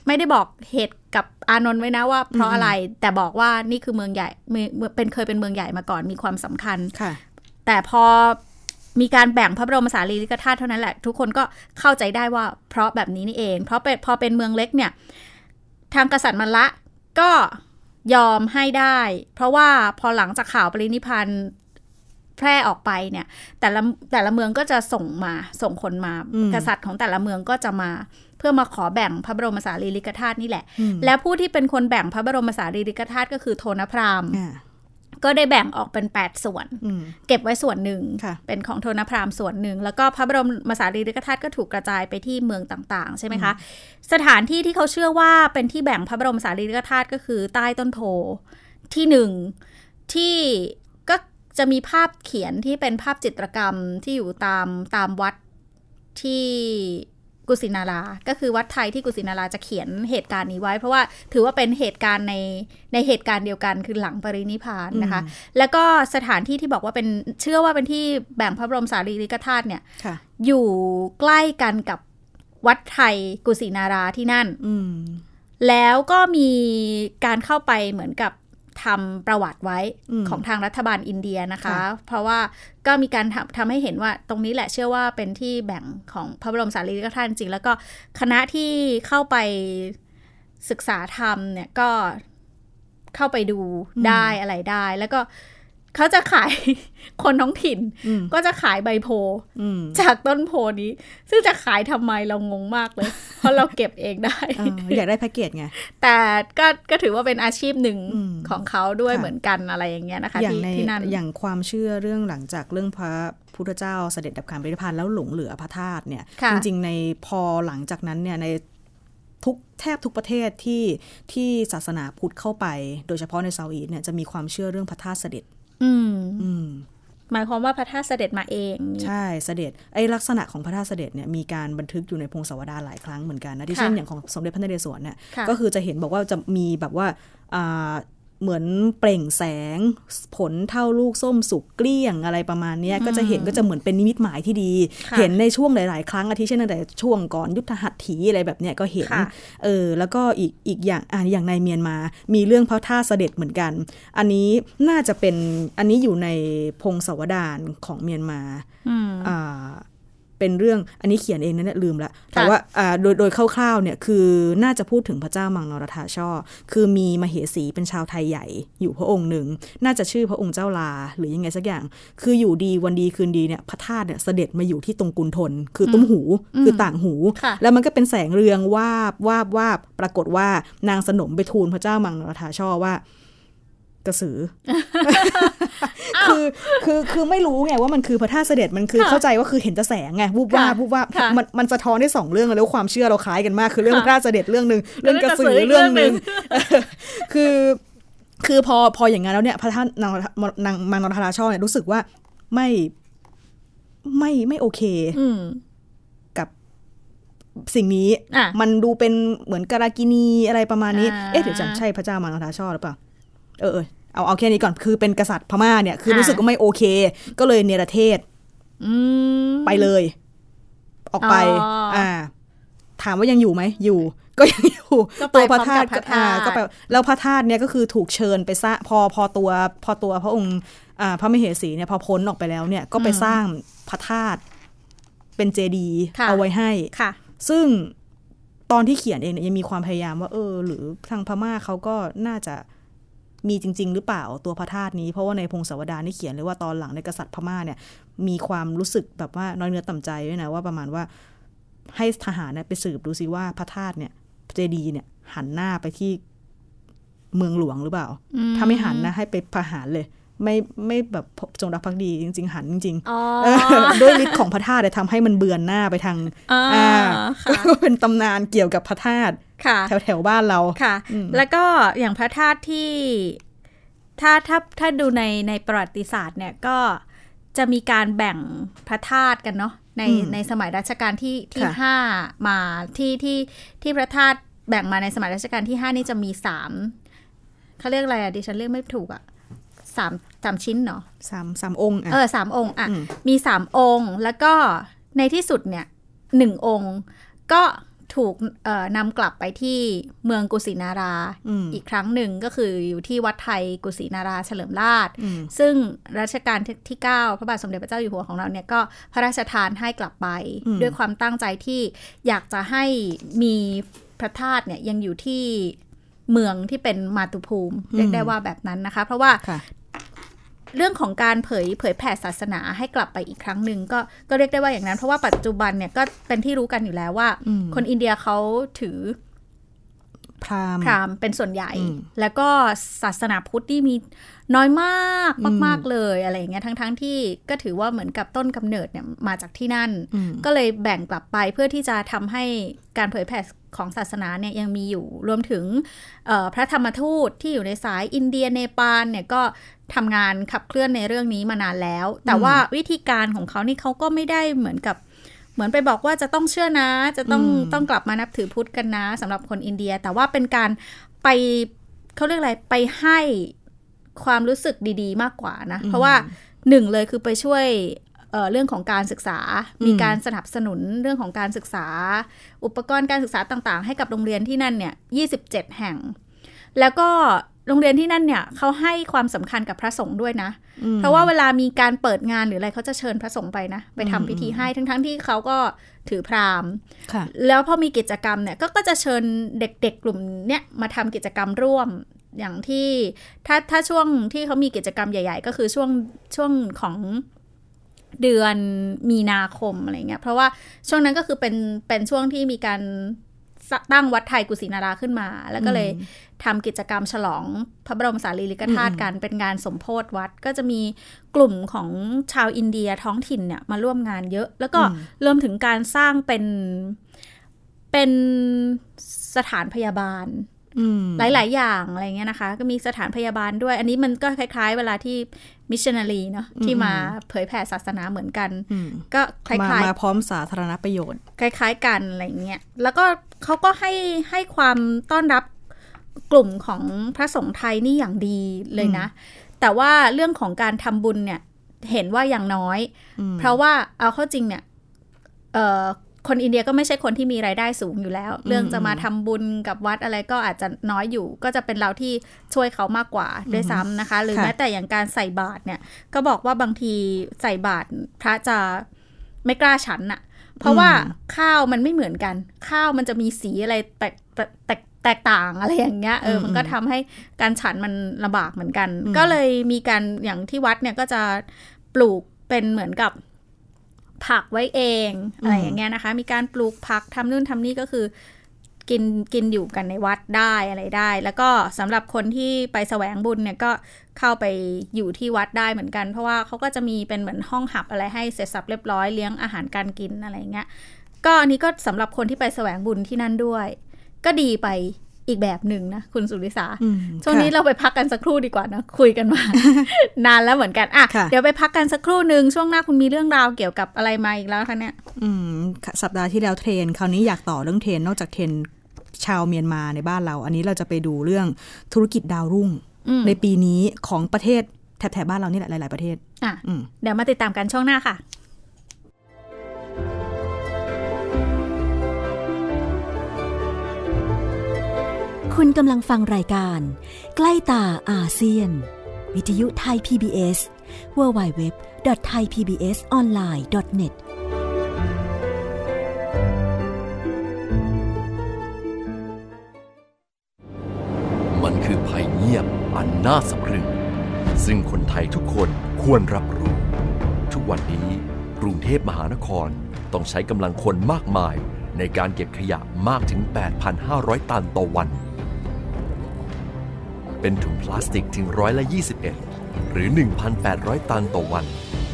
ไม่ได้บอกเหตุกับอานนท์ไว้นะว่าเพราะอะไรแต่บอกว่านี่คือเมืองใหญ่เคยเป็นเมืองใหญ่มาก่อนมีความสำคัญแต่พอมีการแบ่งพระบรมสารีริกธาตุเท่านั้นแหละทุกคนก็เข้าใจได้ว่าเพราะแบบนี้นี่เองเพราะพอเป็นเมืองเล็กเนี่ยทางกษัตริย์มลละก็ยอมให้ได้เพราะว่าพอหลังจากข่าวปรินิพพานแพร่ออกไปเนี่ยแต่ละเมืองก็จะส่งคนมากษัตริย์ของแต่ละเมืองก็จะมาเพื่อมาขอแบ่งพระบรมสารีริกธาตุนี่แหละแล้วผู้ที่เป็นคนแบ่งพระบรมสารีริกธาตุก็คือโทนพราหมณ์ก็ได้แบ่งออกเป็น8ส่วนเก็บไว้ส่วนหนึ่งเป็นของโทนพราหมณ์ส่วนหนึ่งแล้วก็พระบรมสารีริกธาตุก็ถูกกระจายไปที่เมืองต่างๆใช่ไหมคะสถานที่ที่เขาเชื่อว่าเป็นที่แบ่งพระบรมสารีริกธาตุก็คือใต้ต้นโพที่หนึ่งที่ก็จะมีภาพเขียนที่เป็นภาพจิตรกรรมที่อยู่ตามวัดที่กุสินาราก็คือวัดไทยที่กุสินาราจะเขียนเหตุการณ์นี้ไว้เพราะว่าถือว่าเป็นเหตุการณ์ในเหตุการณ์เดียวกันคือหลังปรินิพพานนะคะแล้วก็สถานที่ที่บอกว่าเป็นเชื่อว่าเป็นที่แบ่งพระบรมสารีริกธาตุเนี่ยอยู่ใกล้กันกับวัดไทยกุสินาราที่นั่นแล้วก็มีการเข้าไปเหมือนกับทำประวัติไว้ของทางรัฐบาลอินเดียนะคะเพราะว่าก็มีการทำให้เห็นว่าตรงนี้แหละเชื่อว่าเป็นที่แบ่งของพระบรมสารีริกธาตุจริงแล้วก็คณะที่เข้าไปศึกษาธรรมเนี่ยก็เข้าไปดูได้อะไรได้แล้วก็เขาจะขายคนท้องถิ่นก็จะขายใบโพจากต้นโพนี้ซึ่งจะขายทำไมเรางงมากเลยเพราะเราเก็บเองได้อยากได้แพ็กเกจไงแต่ก็ถือว่าเป็นอาชีพหนึ่งของเขาด้วยเหมือนกันอะไรอย่างเงี้ยนะคะที่นั่นอย่างความเชื่อเรื่องหลังจากเรื่องพระพุทธเจ้าเสด็จดับขันปรินิพพานแล้วหลงเหลือพระธาตุเนี่ยจริงๆในพอหลังจากนั้นเนี่ยในแทบทุกประเทศที่ศาสนาพุทธเข้าไปโดยเฉพาะในเซาท์อีสต์เนี่ยจะมีความเชื่อเรื่องพระธาตุเสด็จหมายความว่าพระธาตุเสด็จมาเองใช่เสด็จไอ้ลักษณะของพระธาตุเสด็จเนี่ยมีการบันทึกอยู่ในพงศาวดารหลายครั้งเหมือนกันนะที่เช่นอย่างของสมเด็จพระนเรศวรเนี่ยก็คือจะเห็นบอกว่าจะมีแบบว่าเหมือนเปล่งแสงผลเท่าลูกส้มสุกเกลี้ยงอะไรประมาณนี้ก็จะเห็นก็จะเหมือนเป็นนิมิตหมายที่ดีเห็นในช่วงหลายๆครั้งอาทิเช่นตั้งแต่ช่วงก่อนยุทธหัตถีอะไรแบบเนี้ยก็เห็นแล้วก็อีกอย่างในเมียนมามีเรื่องพระธาตุเสด็จเหมือนกันอันนี้น่าจะเป็นอันนี้อยู่ในพงศาวดารของเมียนมาเป็นเรื่องอันนี้เขียนเองนะเนี่ยลืมละแต่ว่าโดยคร่าวๆเนี่ยคือน่าจะพูดถึงพระเจ้ามังนรทาช่อคือมีมเหสีเป็นชาวไทยใหญ่อยู่พระองค์หนึ่งน่าจะชื่อพระองค์เจ้าลาหรือยังไงสักอย่างคืออยู่ดีวันดีคืนดีเนี่ยพระธาตุเนี่ยเสด็จมาอยู่ที่ตรงกุนทนคือตุ้มหูคือต่างหูแล้วมันก็เป็นแสงเรืองวาบปรากฏว่านางสนมไปทูลพระเจ้ามังนรทาช่อว่ากระสือ คือไม่รู้ไงว่ามันคือพระธาตุเสด็จมันคือเข้าใจว่าคือเห็นแต่แสงไงวูบวาบมันสะท้อนได้2เรื่องแล้วความเชื่อเราคล้ายกันมากคือเรื่องพระธาตุเสด็จเรื่องนึงเรื่องกระสือเรื่องนึงคือพออย่างงั้นแล้วเนี่ยพระธาตุนางมังนรทาช่อเนี่ยรู้สึกว่าไม่โอเคกับสิ่งนี้มันดูเป็นเหมือนกาลกินีอะไรประมาณนี้เดี๋ยวจำใช่พระเจ้ามังนรทาช่อหรือเปล่าเอาแค่นี้ก่อนคือเป็นกษัตริย์พม่าเนี่ยคือรู้สึกว่าไม่โอเคก็เลยเนรเทศไปเลยออกไปถามว่ายังอยู่ไหมอยู่ก็ยังอยู่ตัวพระธาตุก็ไปแล้วพระธาตุเนี่ยก็คือถูกเชิญไปสร้างพอตัวพระองค์พระมเหสีเนี่ยพอพ้นออกไปแล้วเนี่ยก็ไปสร้างพระธาตุเป็นเจดีย์เอาไว้ให้ซึ่งตอนที่เขียนเองเนี่ยยังมีความพยายามว่าหรือทางพม่าเขาก็น่าจะมีจริงๆหรือเปล่าตัวพระธาตุนี้เพราะว่าในพงศาวดารนี่เขียนเลยว่าตอนหลังในกษัตริย์พม่าเนี่ยมีความรู้สึกแบบว่าน้อยเนื้อต่ำใจด้วยนะว่าประมาณว่าให้ทหารไปสืบดูซิว่าพระธาตุเนี่ยเจดีย์เนี่ยหันหน้าไปที่เมืองหลวงหรือเปล่าถ้าไม่หันนะให้ไปประหารเลยไม่แบบจงรักภักดีจริงๆหันจริงๆด้วยฤทธิ์ของพระธาตุทำให้มันเบือนหน้าไปทางก็เป็นตำนานเกี่ยวกับพระธาตุแถวบ้านเราค่ะแล้วก็อย่างพระธาตุที่ถ้าดูในประวัติศาสตร์เนี่ยก็จะมีการแบ่งพระธาตุกันเนาะในสมัยรัชกาลที่5มาที่พระธาตุแบ่งมาในสมัยรัชกาลที่5นี่จะมี3เขาเรียกอะไรดิฉันเรียกไม่ถูก3ชิ้นเนาะ 3องค์ 3องค์มี3องค์แล้วก็ในที่สุดเนี่ย1องค์ก็ถูกนำกลับไปที่เมืองกุสินาราอีกครั้งหนึ่งก็คืออยู่ที่วัดไทยกุสินาราเฉลิมราชซึ่งรัชกาลที่9พระบาทสมเด็จพระเจ้าอยู่หัวของเราเนี่ยก็พระราชทานให้กลับไปด้วยความตั้งใจที่อยากจะให้มีพระธาตุเนี่ยยังอยู่ที่เมืองที่เป็นมาตุภูมิเรียกได้ว่าแบบนั้นนะคะเพราะว่าเรื่องของการเผยแผ่ศาสนาให้กลับไปอีกครั้งหนึ่งก็เรียกได้ว่าอย่างนั้นเพราะว่าปัจจุบันเนี่ยก็เป็นที่รู้กันอยู่แล้วว่าคนอินเดียเขาถือพราหมณ์เป็นส่วนใหญ่แล้วก็ศาสนาพุทธที่มีน้อยมากเลยอะไรอย่างเงี้ยทั้งที่ก็ถือว่าเหมือนกับต้นกำเนิดเนี่ยมาจากที่นั่นก็เลยแบ่งกลับไปเพื่อที่จะทำให้การเผยแผ่ของศาสนาเนี่ยยังมีอยู่รวมถึงพระธรรมทูตที่อยู่ในสายอินเดียเนปาลเนี่ยก็ทำงานขับเคลื่อนในเรื่องนี้มานานแล้วแต่ว่าวิธีการของเขานี่เขาก็ไม่ได้เหมือนไปบอกว่าจะต้องเชื่อนะจะต้องกลับมานับถือพุทธกันนะสำหรับคนอินเดียแต่ว่าเป็นการไปเขาเรียกอะไรไปให้ความรู้สึกดีๆมากกว่านะเพราะว่าหนึ่งเลยคือไปช่วยเรื่องของการศึกษามีการสนับสนุนเรื่องของการศึกษาอุปกรณ์การศึกษาต่างๆให้กับโรงเรียนที่นั่นเนี่ย27แห่งแล้วก็โรงเรียนที่นั่นเนี่ยเขาให้ความสำคัญกับพระสงฆ์ด้วยนะเพราะว่าเวลามีการเปิดงานหรืออะไรเขาจะเชิญพระสงฆ์ไปนะไปทำพิธีให้ทั้งที่เขาก็ถือพราหมณ์แล้วพอมีกิจกรรมเนี่ยก็จะเชิญเด็กๆกลุ่มเนี้ยมาทำกิจกรรมร่วมอย่างที่ถ้าช่วงที่เขามีกิจกรรมใหญ่ๆก็คือช่วงของเดือนมีนาคมอะไรเงี้ยเพราะว่าช่วงนั้นก็คือเป็นช่วงที่มีการตั้งวัดไทยกุสินาราขึ้นมาแล้วก็เลยทำกิจกรรมฉลองพระบรมสารีริกธาตุกันเป็นงานสมโภชวัดก็จะมีกลุ่มของชาวอินเดียท้องถิ่นเนี่ยมาร่วมงานเยอะแล้วก็รวมถึงการสร้างเป็นสถานพยาบาลหลายๆอย่างอะไรเงี้ยนะคะก็มีสถานพยาบาลด้วยอันนี้มันก็คล้ายๆเวลาที่มิชชันนารีเนาะที่มาเผยแผ่ศาสนาเหมือนกันก็คล้ายๆมาพร้อมสาธารณประโยชน์คล้ายๆกันอะไรเงี้ยแล้วก็เขาก็ให้ความต้อนรับกลุ่มของพระสงฆ์ไทยนี่อย่างดีเลยนะแต่ว่าเรื่องของการทำบุญเนี่ยเห็นว่าอย่างน้อยเพราะว่าเอาเข้าจริงเนี่ยคนอินเดียก็ไม่ใช่คนที่มีรายได้สูงอยู่แล้วเรื่องจะมาทำบุญกับวัดอะไรก็อาจจะน้อยอยู่ก็จะเป็นเราที่ช่วยเขามากกว่าด้วยซ้ำนะคะหรือแม้แต่อย่างการใส่บาตรเนี่ยก็บอกว่าบางทีใส่บาตรพระจะไม่กล้าฉันน่ะเพราะว่าข้าวมันไม่เหมือนกันข้าวมันจะมีสีอะไรแตกต่างอะไรอย่างเงี้ยมันก็ทำให้การฉันมันลำบากเหมือนกันก็เลยมีการอย่างที่วัดเนี่ยก็จะปลูกเป็นเหมือนกับผักไว้เองอะไรอย่างเงี้ยนะคะมีการปลูกผักทำนู่นทำนี่ก็คือกินอยู่กันในวัดได้อะไรได้แล้วก็สำหรับคนที่ไปแสวงบุญเนี่ยก็เข้าไปอยู่ที่วัดได้เหมือนกันเพราะว่าเขาก็จะมีเป็นเหมือนห้องหับอะไรให้เสร็จสับเรียบร้อยเลี้ยงอาหารการกินอะไรเงี้ยก็อันนี้ก็สำหรับคนที่ไปแสวงบุญที่นั่นด้วยก็ดีไปอีกแบบหนึ่งนะคุณสุริษาช่วงนี้เราไปพักกันสักครู่ดีกว่านะคุยกันมา นานแล้วเหมือนกันอ่ะเดี๋ยวไปพักกันสักครู่นึงช่วงหน้าคุณมีเรื่องราวเกี่ยวกับอะไรมาอีกแล้วคะเนี่ยสัปดาห์ที่แล้วเทรนคราวนี้อยากต่อเรื่องเทรนนอกจากเทรนชาวเมียนมาในบ้านเราอันนี้เราจะไปดูเรื่องธุรกิจดาวรุ่งในปีนี้ของประเทศแถบบ้านเรานี่แหละหลายๆประเทศเดี๋ยวมาติดตามกันช่วงหน้าค่ะคุณกำลังฟังรายการใกล้ตาอาเซียนวิทยุไทย PBS www.thaipbsonline.net มันคือภัยเงียบอันน่าสะพรึงซึ่งคนไทยทุกคนควรรับรู้ทุกวันนี้กรุงเทพมหานครต้องใช้กำลังคนมากมายในการเก็บขยะมากถึง 8,500 ตันต่อวันเป็นถุงพลาสติกถึง21%หรือ 1,800 ตันต่อวัน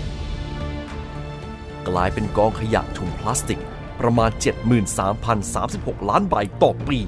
กลายเป็นกองขยะถุงพลาสติกประมาณ 73,036 ล้านใบต่อปี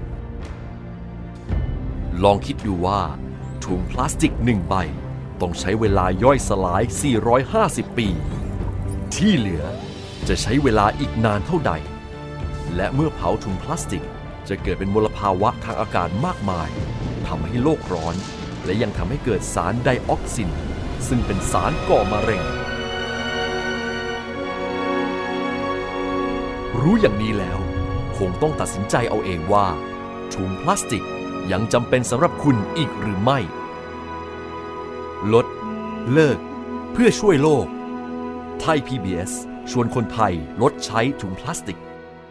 ลองคิดดูว่าถุงพลาสติก1ใบต้องใช้เวลาย่อยสลาย450ปีที่เหลือจะใช้เวลาอีกนานเท่าใดและเมื่อเผาถุงพลาสติกจะเกิดเป็นมลภาวะทางอากาศมากมายทำให้โลกร้อนและยังทำให้เกิดสารไดออกซินซึ่งเป็นสารก่อมะเร็งรู้อย่างนี้แล้วคคงต้องตัดสินใจเอาเองว่าถุงพลาสติกยังจำเป็นสำหรับคุณอีกหรือไม่ลดเลิกเพื่อช่วยโลกไทย PBS ชวนคนไทยลดใช้ถุงพลาสติก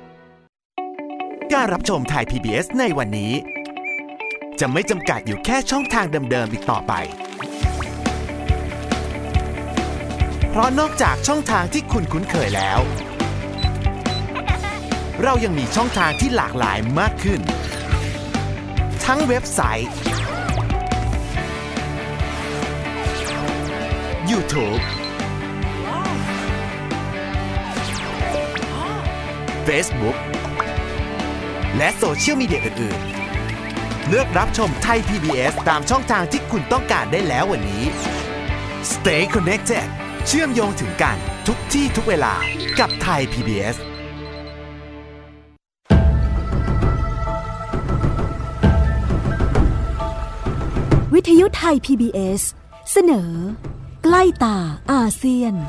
การรับชมไทย PBS ในวันนี้จะไม่จำกัดอยู่แค่ช่องทางเดิมๆอีกต่อไปเพราะนอกจากช่องทางที่คุณคุ้นเคยแล้วเรายังมีช่องทางที่หลากหลายมากขึ้นทั้งเว็บไซต์ YouTube Facebook และโซเชียลมีเดียอื่นๆเลือกรับชมไทย PBS ตามช่องทางที่คุณต้องการได้แล้ววันนี้ Stay connected เชื่อมโยงถึงกันทุกที่ทุกเวลากับไทย PBS วิทยุไทย PBS เสนอใกล้ตาอาเซียน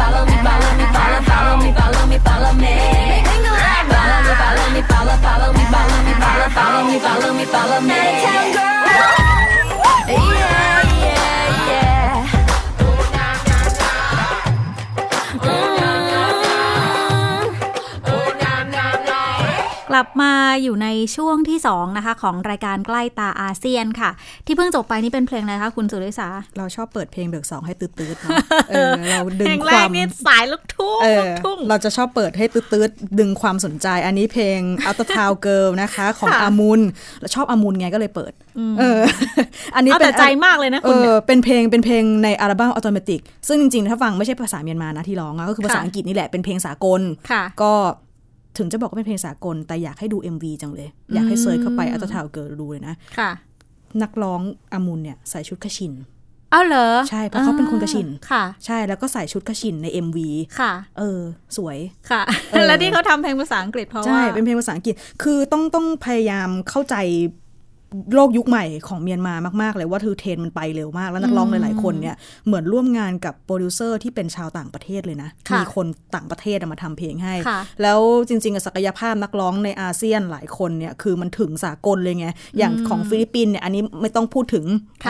Follow me กลับมาอยู่ในช่วงที่2นะคะของรายการใกล้ตาอาเซียนค่ะที่เพิ่งจบไปนี่เป็นเพลงอะไรคะคุณสุริศาเราชอบเปิดเพลงเบรก2ให้ตืดๆเนาะเราดึงความเพลงแรกนี่สายลูกทุ่งเราจะชอบเปิดให้ตืดๆดึงความสนใจอันนี้เพลง Outer Town Girl นะคะของอามุนเราชอบอามุนไงก็เลยเปิดอันนี้เป็นใจมากเลยนะคุณเป็นเพลงในอัลบั้ม Automatic ซึ่งจริงๆถ้าฟังไม่ใช่ภาษาเมียนมานะที่ร้องก็คือภาษาอังกฤษนี่แหละเป็นเพลงสากลก็ถึงจะบอกว่าเป็นเพลงสากลแต่อยากให้ดู MV จังเลยอยากให้เซิร์ชเข้าไป Outer Town Girl ดูเลยนะนักร้องอามุนเนี่ยใส่ชุดคาชินอ้าวเหรอใช่เพราะเขาเป็นคนกะชินค่ะใช่แล้วก็ใส่ชุดกะชินใน MV ค่ะสวยค่ะแล้วที่เขาทำเพลงภาษาอังกฤษเพราะว่าใช่เป็นเพลงภาษาอังกฤษคือต้องพยายามเข้าใจโลกยุคใหม่ของเมียนมามากๆเลยว่าเทรนด์มันไปเร็วมากแล้วนักร้องหลายๆคนเนี่ยเหมือนร่วมงานกับโปรดิวเซอร์ที่เป็นชาวต่างประเทศเลยนะมีคนต่างประเทศมาทำเพลงให้แล้วจริงๆศักยภาพนักร้องในอาเซียนหลายคนเนี่ยคือมันถึงสากลเลยไงอย่างของฟิลิปปินส์เนี่ยอันนี้ไม่ต้องพูดถึง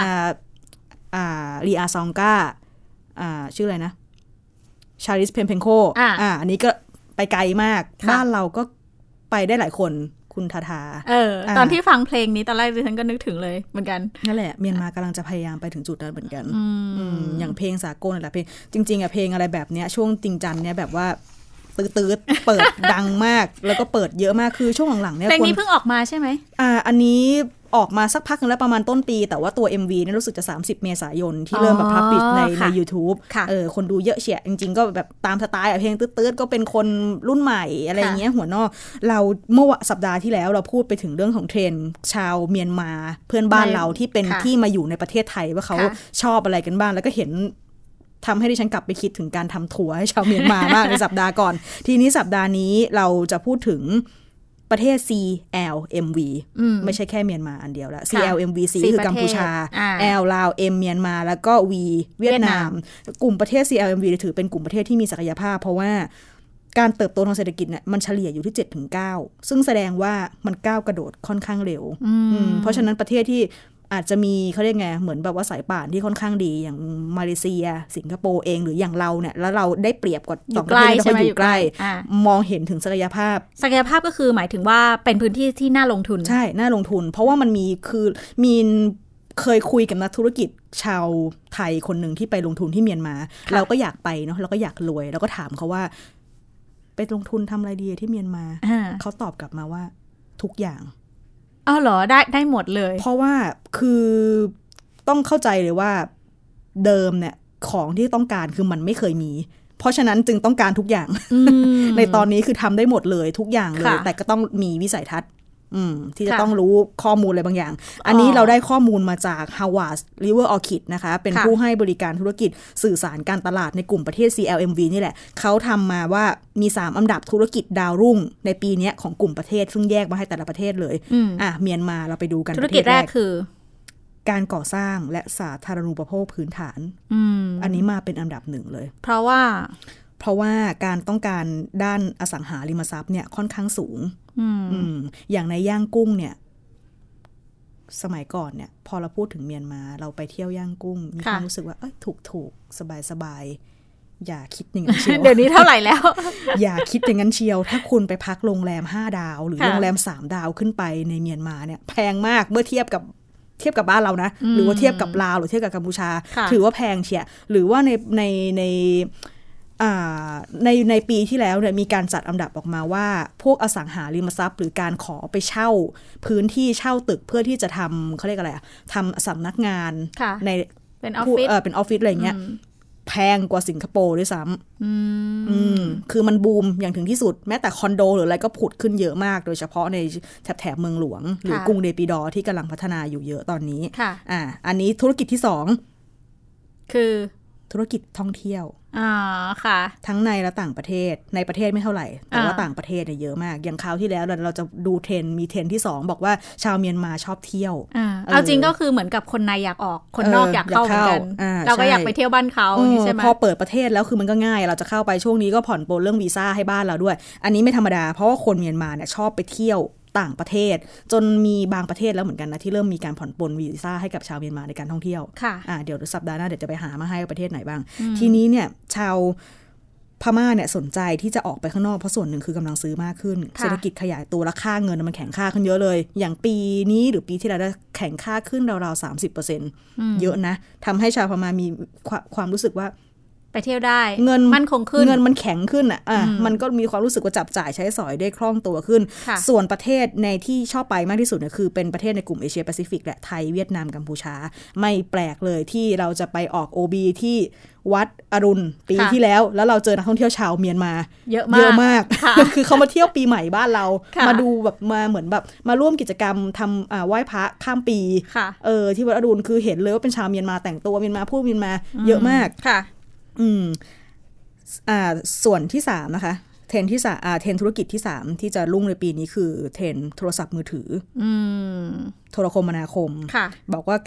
รีอาซองกาชื่ออะไรนะชาริสเพมเพนโคอันนี้ก็ไปไกลมากบ้านเราก็ไปได้หลายคนคุณทาทาตอนที่ฟังเพลงนี้ตอนแรกดิฉันก็นึกถึงเลยเหมือนกันนั่นแหละเมียนมากำลังจะพยายามไปถึงจุดนั้นเหมือนกันอย่างเพลงสากลอะไรเพลงจริงๆเพลงอะไรแบบเนี้ยช่วงจริงจันเนี่ยแบบว่าตื้อเปิดดังมากแล้วก็เปิดเยอะมากคือช่วงหลังๆเนี่ยเพลงนี้เพิ่งออกมาใช่ไหมอันนี้ออกมาสักพักนึงแล้วประมาณต้นปีแต่ว่าตัว MV เนี่ยรู้สึกจะ30เมษายนที่เริ่มแบบพับปิชใน YouTube คนดูเยอะเฉียดจริงๆก็แบบตามสไตล์เพลงตื้อๆก็เป็นคนรุ่นใหม่อะไรอย่างเงี้ยหัวนอกเราเมื่อสัปดาห์ที่แล้วเราพูดไปถึงเรื่องของเทรนด์ชาวเมียนมาเพื่อนบ้านเราที่เป็นที่มาอยู่ในประเทศไทยว่าเขาชอบอะไรกันบ้างแล้วก็เห็นทำให้ดิฉันกลับไปคิดถึงการทำทัวร์ให้ชาวเมียนมามากในสัปดาห์ก่อนทีนี้สัปดาห์นี้เราจะพูดถึงประเทศ CLMV ไม่ใช่แค่เมียนมาอันเดียวแล้ว CLMV C คือกัมพูชา L ลาว M เมียนมาแล้วก็ V เวียดนามกลุ่มประเทศ CLMV ถือเป็นกลุ่มประเทศที่มีศักยภาพเพราะว่าการเติบโตทางเศรษฐกิจเนี่ยมันเฉลี่ยอยู่ที่ 7-9 ซึ่งแสดงว่ามันก้าวกระโดดค่อนข้างเร็วเพราะฉะนั้นประเทศที่อาจจะมีเขาเรียกไงเหมือนแบบว่าสายป่านที่ค่อนข้างดีอย่างมาเลเซียสิงคโปร์เองหรืออย่างเราเนี่ยแล้วเราได้เปรียบกว่าสองประเทศที่อยู่ใกล้มองเห็นถึงศักยภาพก็คือหมายถึงว่าเป็นพื้นที่ที่น่าลงทุนใช่น่าลงทุนเพราะว่ามันมีเคยคุยกับนักธุรกิจชาวไทยคนหนึ่งที่ไปลงทุนที่เมียนมาเราก็อยากไปเนาะเราก็อยากรวยเราก็ถามเขาว่าไปลงทุนทำอะไรดีที่เมียนมาเขาตอบกลับมาว่าทุกอย่างเหรอได้หมดเลยเพราะว่าคือต้องเข้าใจเลยว่าเดิมเนี่ยของที่ต้องการคือมันไม่เคยมีเพราะฉะนั้นจึงต้องการทุกอย่าง ในตอนนี้คือทำได้หมดเลยทุกอย่างเลยแต่ก็ต้องมีวิสัยทัศน์ที่จะต้องรู้ข้อมูลอะไรบางอย่างอันนี้เราได้ข้อมูลมาจาก Harvard River Orchid นะคะเป็นผู้ให้บริการธุรกิจสื่อสารการตลาดในกลุ่มประเทศ CLMV นี่แหละเขาทำมาว่ามี3อันดับธุรกิจดาวรุ่งในปีนี้ของกลุ่มประเทศซึ่งแยกมาให้แต่ละประเทศเลยเมียนมาเราไปดูกันธุรกิจแรกคือการก่อสร้างและสาธารณูปโภคพื้นฐานอันนี้มาเป็นอันดับ1เลยเพราะว่าการต้องการด้านอสังหาริมทรัพย์เนี่ยค่อนข้างสูงอย่างในย่างกุ้งเนี่ยสมัยก่อนเนี่ยพอเราพูดถึงเมียนมาเราไปเที่ยวย่างกุ้งมีความรู้สึกว่าถูกสบายอย่าคิดอย่างนั้นเชียวเดี๋ยวนี้เท่าไหร่แล้วอย่าคิดอย่างนั้นเชียวถ้าคุณไปพักโรงแรม5ดาวหรือโรงแรม3ดาวขึ้นไปในเมียนมาเนี่ยแพงมากเมื่อเทียบกับบ้านเรานะหรือว่าเทียบกับลาวหรือเทียบกับกัมพูชาถือว่าแพงเชียหรือว่าในปีที่แล้วเนี่ยมีการจัดอันดับออกมาว่าพวกอสังหาริมทรัพย์หรือการขอไปเช่าพื้นที่เช่าตึกเพื่อที่จะทำเขาเรียกอะไรทำสำนักงานในเป็นออฟฟิศเป็นออฟฟิศอะไรเงี้ยแพงกว่าสิงคโปร์ด้วยซ้ำคือมันบูมอย่างถึงที่สุดแม้แต่คอนโดหรืออะไรก็ผุดขึ้นเยอะมากโดยเฉพาะในแถบเมืองหลวงหรือกรุงเนปิดอร์ที่กำลังพัฒนาอยู่เยอะตอนนี้อันนี้ธุรกิจที่2คือธุรกิจท่องเที่ยวค่ะทั้งในและต่างประเทศในประเทศไม่เท่าไหร่แต่ว่าต่างประเทศเนี่ยเยอะมากอย่างคราวที่แล้วเราจะดูเทรนด์มีเทรนด์ที่2บอกว่าชาวเมียนมาชอบเที่ยวเอาจริงก็คือเหมือนกับคนในอยากออกคนนอกอยากเข้าเหมือนกันเราก็อยากไปเที่ยวบ้านเขาใช่ไหมพอเปิดประเทศแล้วคือมันก็ง่ายเราจะเข้าไปช่วงนี้ก็ผ่อนปลนเรื่องวีซ่าให้บ้านเราด้วยอันนี้ไม่ธรรมดาเพราะว่าคนเมียนมาเนี่ยชอบไปเที่ยวต่างประเทศจนมีบางประเทศแล้วเหมือนกันนะที่เริ่มมีการผ่อนปลนวีซ่าให้กับชาวเมียนมาในการท่องเที่ยวเดี๋ยวสัปดาห์หน้าเดี๋ยวจะไปหามาให้ประเทศไหนบ้างทีนี้เนี่ยชาวพม่าเนี่ยสนใจที่จะออกไปข้างนอกเพราะส่วนหนึ่งคือกำลังซื้อมากขึ้นเศรษฐกิจขยายตัวและค่าเงินมันแข็งค่าขึ้นเยอะเลยอย่างปีนี้หรือปีที่แล้วแข็งค่าขึ้นราวๆ 30% เยอะนะทำให้ชาวพม่ามีความรู้สึกว่าไปเที่ยวได้เงินมั่นคงขึ้นเงินมันแข็งขึ้นมันก็มีความรู้สึกว่าจับจ่ายใช้สอยได้คล่องตัวขึ้นส่วนประเทศในที่ชอบไปมากที่สุดเนี่ยคือเป็นประเทศในกลุ่มเอเชียแปซิฟิกแหละไทยเวียดนามกัมพูชาไม่แปลกเลยที่เราจะไปออก OB ที่วัดอรุณปีที่แล้วเราเจอนักท่องเที่ยวชาวเมียนมาเยอะมาก คือเขามาเที่ยวปีใหม่บ้านเรามาดูแบบมาเหมือนแบบมาร่วมกิจกรรมทำไหว้พระข้ามปีที่วัดอรุณคือเห็นเลยว่าเป็นชาวเมียนมาแต่งตัวเมียนมาพูดเมียนมาเยอะมากส่วนที่3นะคะเทรนที่เทรนธุรกิจที่3ที่จะรุ่งในปีนี้คือเทรนโทรศัพท์มือถือโทรคมนาคมบอกว่า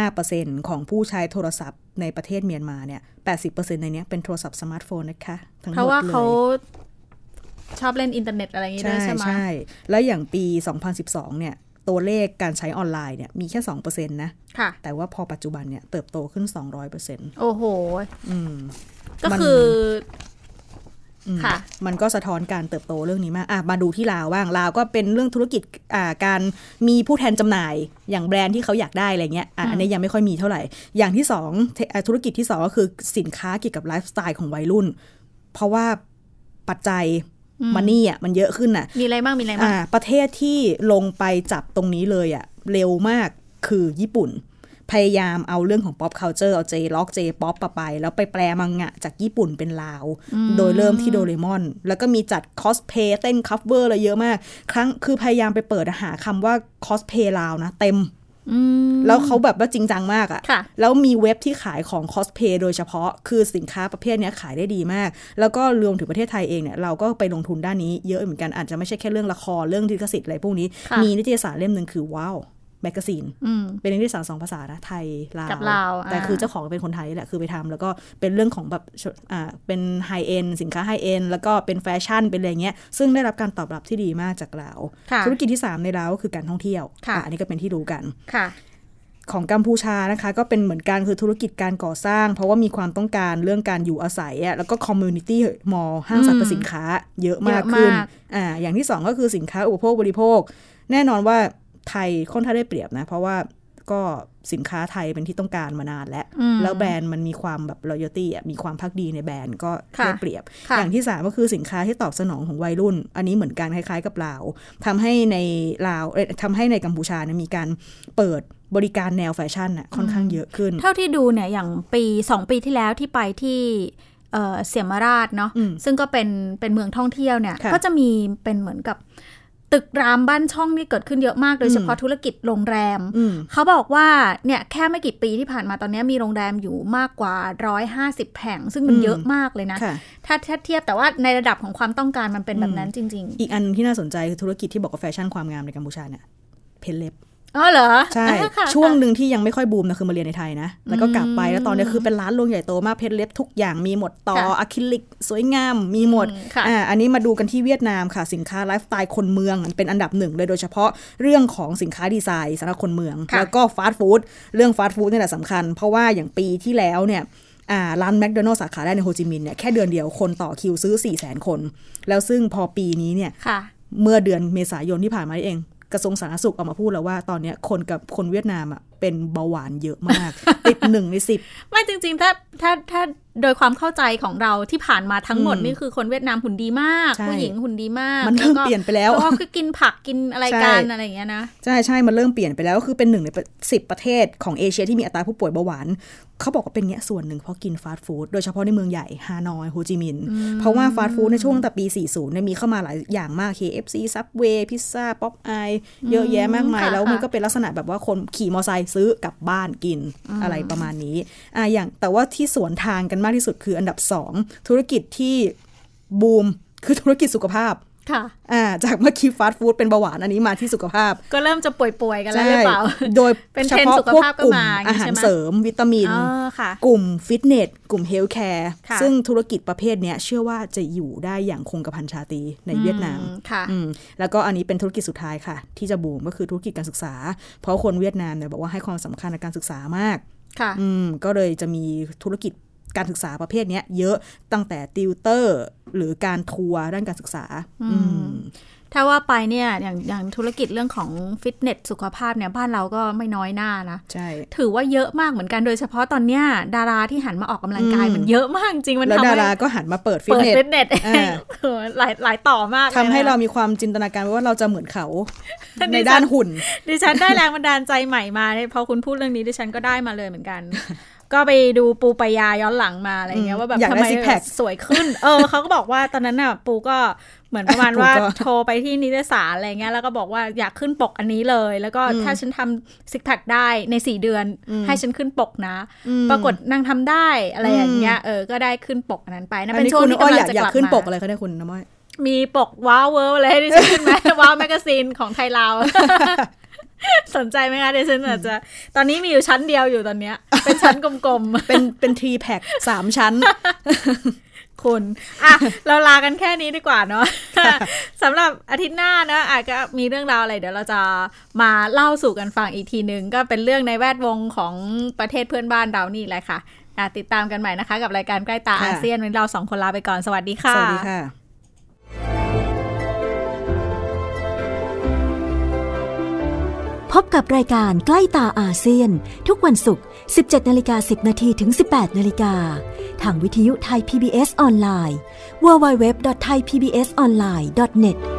95% ของผู้ใช้โทรศัพท์ในประเทศเมียนมาเนี่ย 80% ในนี้เป็นโทรศัพท์สมาร์ทโฟนนะคะทั้งหมดเลยเพราะว่าเขาชอบเล่นอินเทอร์เน็ตอะไรอย่างนี้ด้วยใช่ไหมใช่แล้วอย่างปี 2012 เนี่ยตัวเลขการใช้ออนไลน์เนี่ยมีแค่ 2% นะแต่ว่าพอปัจจุบันเนี่ยเติบโตขึ้น 200% โอ้โหก็คือค่ะมันก็สะท้อนการเติบโตเรื่องนี้มากมาดูที่ลาวบ้างลาวก็เป็นเรื่องธุรกิจการมีผู้แทนจำหน่ายอย่างแบรนด์ที่เขาอยากได้อะไรเงี้ยอันนี้ยังไม่ค่อยมีเท่าไหร่อย่างที่2ธุรกิจที่2ก็คือสินค้าเกี่ยวกับไลฟ์สไตล์ของวัยรุ่นเพราะว่าปัจจัยมันนี่มันเยอะขึ้นน่ะมีอะไรบ้างประเทศที่ลงไปจับตรงนี้เลยเร็วมากคือญี่ปุ่นพยายามเอาเรื่องของ pop culture เอา J-rock J-pop ไปแล้วไปแปลมังงะจากญี่ปุ่นเป็นลาวโดยเริ่มที่โดเรมอนแล้วก็มีจัดคอสเพย์เต้นคัฟเวอร์อะไรเยอะมากคือพยายามไปเปิดหาคำว่าคอสเพย์ลาวนะเต็มแล้วเขาแบบว่าจริงจังมากแล้วมีเว็บที่ขายของคอสเพย์โดยเฉพาะคือสินค้าประเภทนี้ขายได้ดีมากแล้วก็รวมถึงประเทศไทยเองเนี่ยเราก็ไปลงทุนด้านนี้เยอะเหมือนกันอาจจะไม่ใช่แค่เรื่องละครเรื่องลิขสิทธิ์อะไรพวกนี้มีนิตยสารเล่มนึงคือว้าวแมกกาซีนเป็นนิตยสาร2 ภาษานะไทยลาวแต่คือเจ้าของเป็นคนไทยแหละคือไปทำแล้วก็เป็นเรื่องของแบบเป็นไฮเอ็นสินค้าไฮเอ็นแล้วก็เป็นแฟชั่นเป็นอะไรเงี้ยซึ่งได้รับการตอบรับที่ดีมากจากลาวธุรกิจที่3ในลาวก็คือการท่องเที่ยวอันนี้ก็เป็นที่รู้กันของกัมพูชานะคะก็เป็นเหมือนกันคือธุรกิจการก่อสร้างเพราะว่ามีความต้องการเรื่องการอยู่อาศัยแล้วก็คอมมูนิตี้มอลล์ห้างสรรพสินค้าเยอะมากขึ้นอย่างที่2ก็คือสินค้าอุปโภคบริโภคแน่นอนว่าไทยค่อนข้างได้เปรียบนะเพราะว่าก็สินค้าไทยเป็นที่ต้องการมานานแล้วแบรนด์มันมีความแบบ loyalty มีความภักดีในแบรนด์ก็ได้เปรียบอย่างที่3ก็คือสินค้าที่ตอบสนองของวัยรุ่นอันนี้เหมือนกันคล้ายๆกับลาวทำให้ในลาวทำให้ในกัมพูชาเนี่ยมีการเปิดบริการแนวแฟชั่นค่อนข้างเยอะขึ้นเท่าที่ดูเนี่ยอย่าง2 ปีที่แล้วที่ไปที่เสียมราชเนาะซึ่งก็เป็นเมืองท่องเที่ยวเนี่ยก็จะมีเป็นเหมือนกับตึกรามบ้านช่องนี่เกิดขึ้นเยอะมากโดยเฉพาะธุรกิจโรงแรมเขาบอกว่าเนี่ยแค่ไม่กี่ปีที่ผ่านมาตอนนี้มีโรงแรมอยู่มากกว่า150แห่งซึ่งมันเยอะมากเลยนะถ้าเทียบแต่ว่าในระดับของความต้องการมันเป็นแบบนั้นจริงๆอีกอันที่น่าสนใจคือธุรกิจที่บอกว่าแฟชั่นความงามในกัมพูชาเนี่ยเพนเล็บเหรอใช่ช่วงหนึ่งที่ยังไม่ค่อยบูมนะคือมาเรียนในไทยนะแล้วก็กลับไปแล้วตอนนี้คือเป็นร้านโรงใหญ่โตมากเพชรเล็บทุกอย่างมีหมดต่ออะคริลิกสวยงามมีหมดอันนี้มาดูกันที่เวียดนามค่ะสินค้าไลฟ์สไตล์คนเมืองเป็นอันดับ1เลยโดยเฉพาะเรื่องของสินค้าดีไซน์สำหรับคนเมืองแล้วก็ฟาสต์ฟู้ดเรื่องฟาสต์ฟู้ดนี่แหละสำคัญเพราะว่าอย่างปีที่แล้วเนี่ยร้านแมคโดนัลด์สาขาแรกในโฮจิมินห์เนี่ยแค่เดือนเดียวคนต่อคิวซื้อ 400,000 คนแล้วซึ่งพอปีนี้เนี่ยเมื่อเดือนเมษายนที่ผ่านมาเองกระทรวงสาธารณสุขออกมาพูดแล้วว่าตอนนี้คนเวียดนามเป็นเบาหวานเยอะมาก ติด1 ใน 10 ไม่จริงๆถ้าโดยความเข้าใจของเราที่ผ่านมาทั้งหมดนี่คือคนเวียดนามหุ่นดีมากผู้หญิงหุ่นดีมากมันเริ่มเปลี่ยนไปแล้วก็คือกินผักกินอะไรกันอะไรอย่างเงี้ยนะใช่มันเริ่มเปลี่ยนไปแล้วก็คือเป็น1 ใน 10 ประเทศของเอเชียที่มีอัตราผู้ป่วยเบาหวานเขาบอกว่าเป็นเนี้ยส่วนหนึ่งเพราะกินฟาสต์ฟู้ดโดยเฉพาะในเมืองใหญ่ฮานอยโฮจิมินห์เพราะว่าฟาสต์ฟู้ดในช่วงตั้งแต่ปี40เนี่ยมีเข้ามาหลายอย่างมาก KFC Subway พิซซ่าป๊อปอายเยอะแยะมากมายแล้วมันก็เป็นลักษณะแบบว่าคนขี่มอเตอร์ไซค์ซื้อกลับบ้านกินอะไรประมาณนี้อย่างแต่ว่าที่สวนทางกันมากที่สุดคืออันดับ2ธุรกิจที่บูมคือธุรกิจสุขภาพจากเมื่อกี้ฟาสต์ฟู้ดเป็นเบาหวานอันนี้มาที่สุขภาพก็เริ่มจะป่วยๆกันแล้วหรือเปล่าโดยเฉพาะพวกกลุ่มอาหารเสริมวิตามินกลุ่มฟิตเนสกลุ่มเฮลท์แคร์ซึ่งธุรกิจประเภทนี้เชื่อว่าจะอยู่ได้อย่างคงกระพันชาตรีในเวียดนามแล้วก็อันนี้เป็นธุรกิจสุดท้ายค่ะที่จะบูมก็คือธุรกิจการศึกษาเพราะคนเวียดนามเนี่ยบอกว่าให้ความสำคัญในการศึกษามากก็เลยจะมีธุรกิจการศึกษาประเภทนี้เยอะตั้งแต่ติวเตอร์หรือการทัวร์ด้านการศึกษาถ้าว่าไปเนี่ยอย่างธุรกิจเรื่องของฟิตเนสสุขภาพเนี่ยบ้านเราก็ไม่น้อยหน้านะใช่ถือว่าเยอะมากเหมือนกันโดยเฉพาะตอนเนี้ยดาราที่หันมาออกกำลังกายมันเยอะมากจริงมันทำให้แล้วดาราก็หันมาเปิดฟิตเนสหลายต่อมากทำให้เรามีความจินตนาการว่าเราจะเหมือนเขาในด้านหุ่นดิฉันได้แรงบันดาลใจใหม่มาพอคุณพูดเรื่องนี้ดิฉันก็ได้มาเลยเหมือนกันก็ไปดูปูปายาย้อนหลังมาอะไรเงี้ยว่าแบบทำไมสวยขึ้นเขาก็บอกว่าตอนนั้นน่ะปูก็เหมือนประมาณว่าโทรไปที่นิตยสารอะไรเงี้ยแล้วก็บอกว่าอยากขึ้นปกอันนี้เลยแล้วก็ถ้าฉันทำซิกแพคได้ใน4 เดือนให้ฉันขึ้นปกนะปรากฏนางทำได้อะไรอย่างเงี้ยก็ได้ขึ้นปกอันนั้นไปนะเป็นช่วงที่กำลังจะกลับมาอยากขึ้นปกอะไรคะเนี่ยคุณน้ำอ้อยมีปกว้าวเวิร์อะไรให้ดิฉันขึ้นไหมว้าวแมกกาซีนของไทยลาวสนใจไหมคะเดี๋ยวฉันอาจจะตอนนี้มีอยู่ชั้นเดียวอยู่ตอนเนี้ยเป็นชั้นกลมๆเป็นทีแพ็ค3 ชั้นคุณเราลากันแค่นี้ดีกว่าเนาะสำหรับอาทิตย์หน้านะอาจจะมีเรื่องราวอะไรเดี๋ยวเราจะมาเล่าสู่กันฟังอีกทีนึงก็เป็นเรื่องในแวดวงของประเทศเพื่อนบ้านเรานี่แหละค่ะติดตามกันใหม่นะคะกับรายการใกล้ตาอาเซียนวันนี้เรา2 คนลาไปก่อนสวัสดีค่ะสวัสดีค่ะพบกับรายการใกล้ตาอาเซียนทุกวันศุกร์ 17:10 น. ถึง 18:00 น. ทางวิทยุไทย PBS ออนไลน์ www.thaipbsonline.net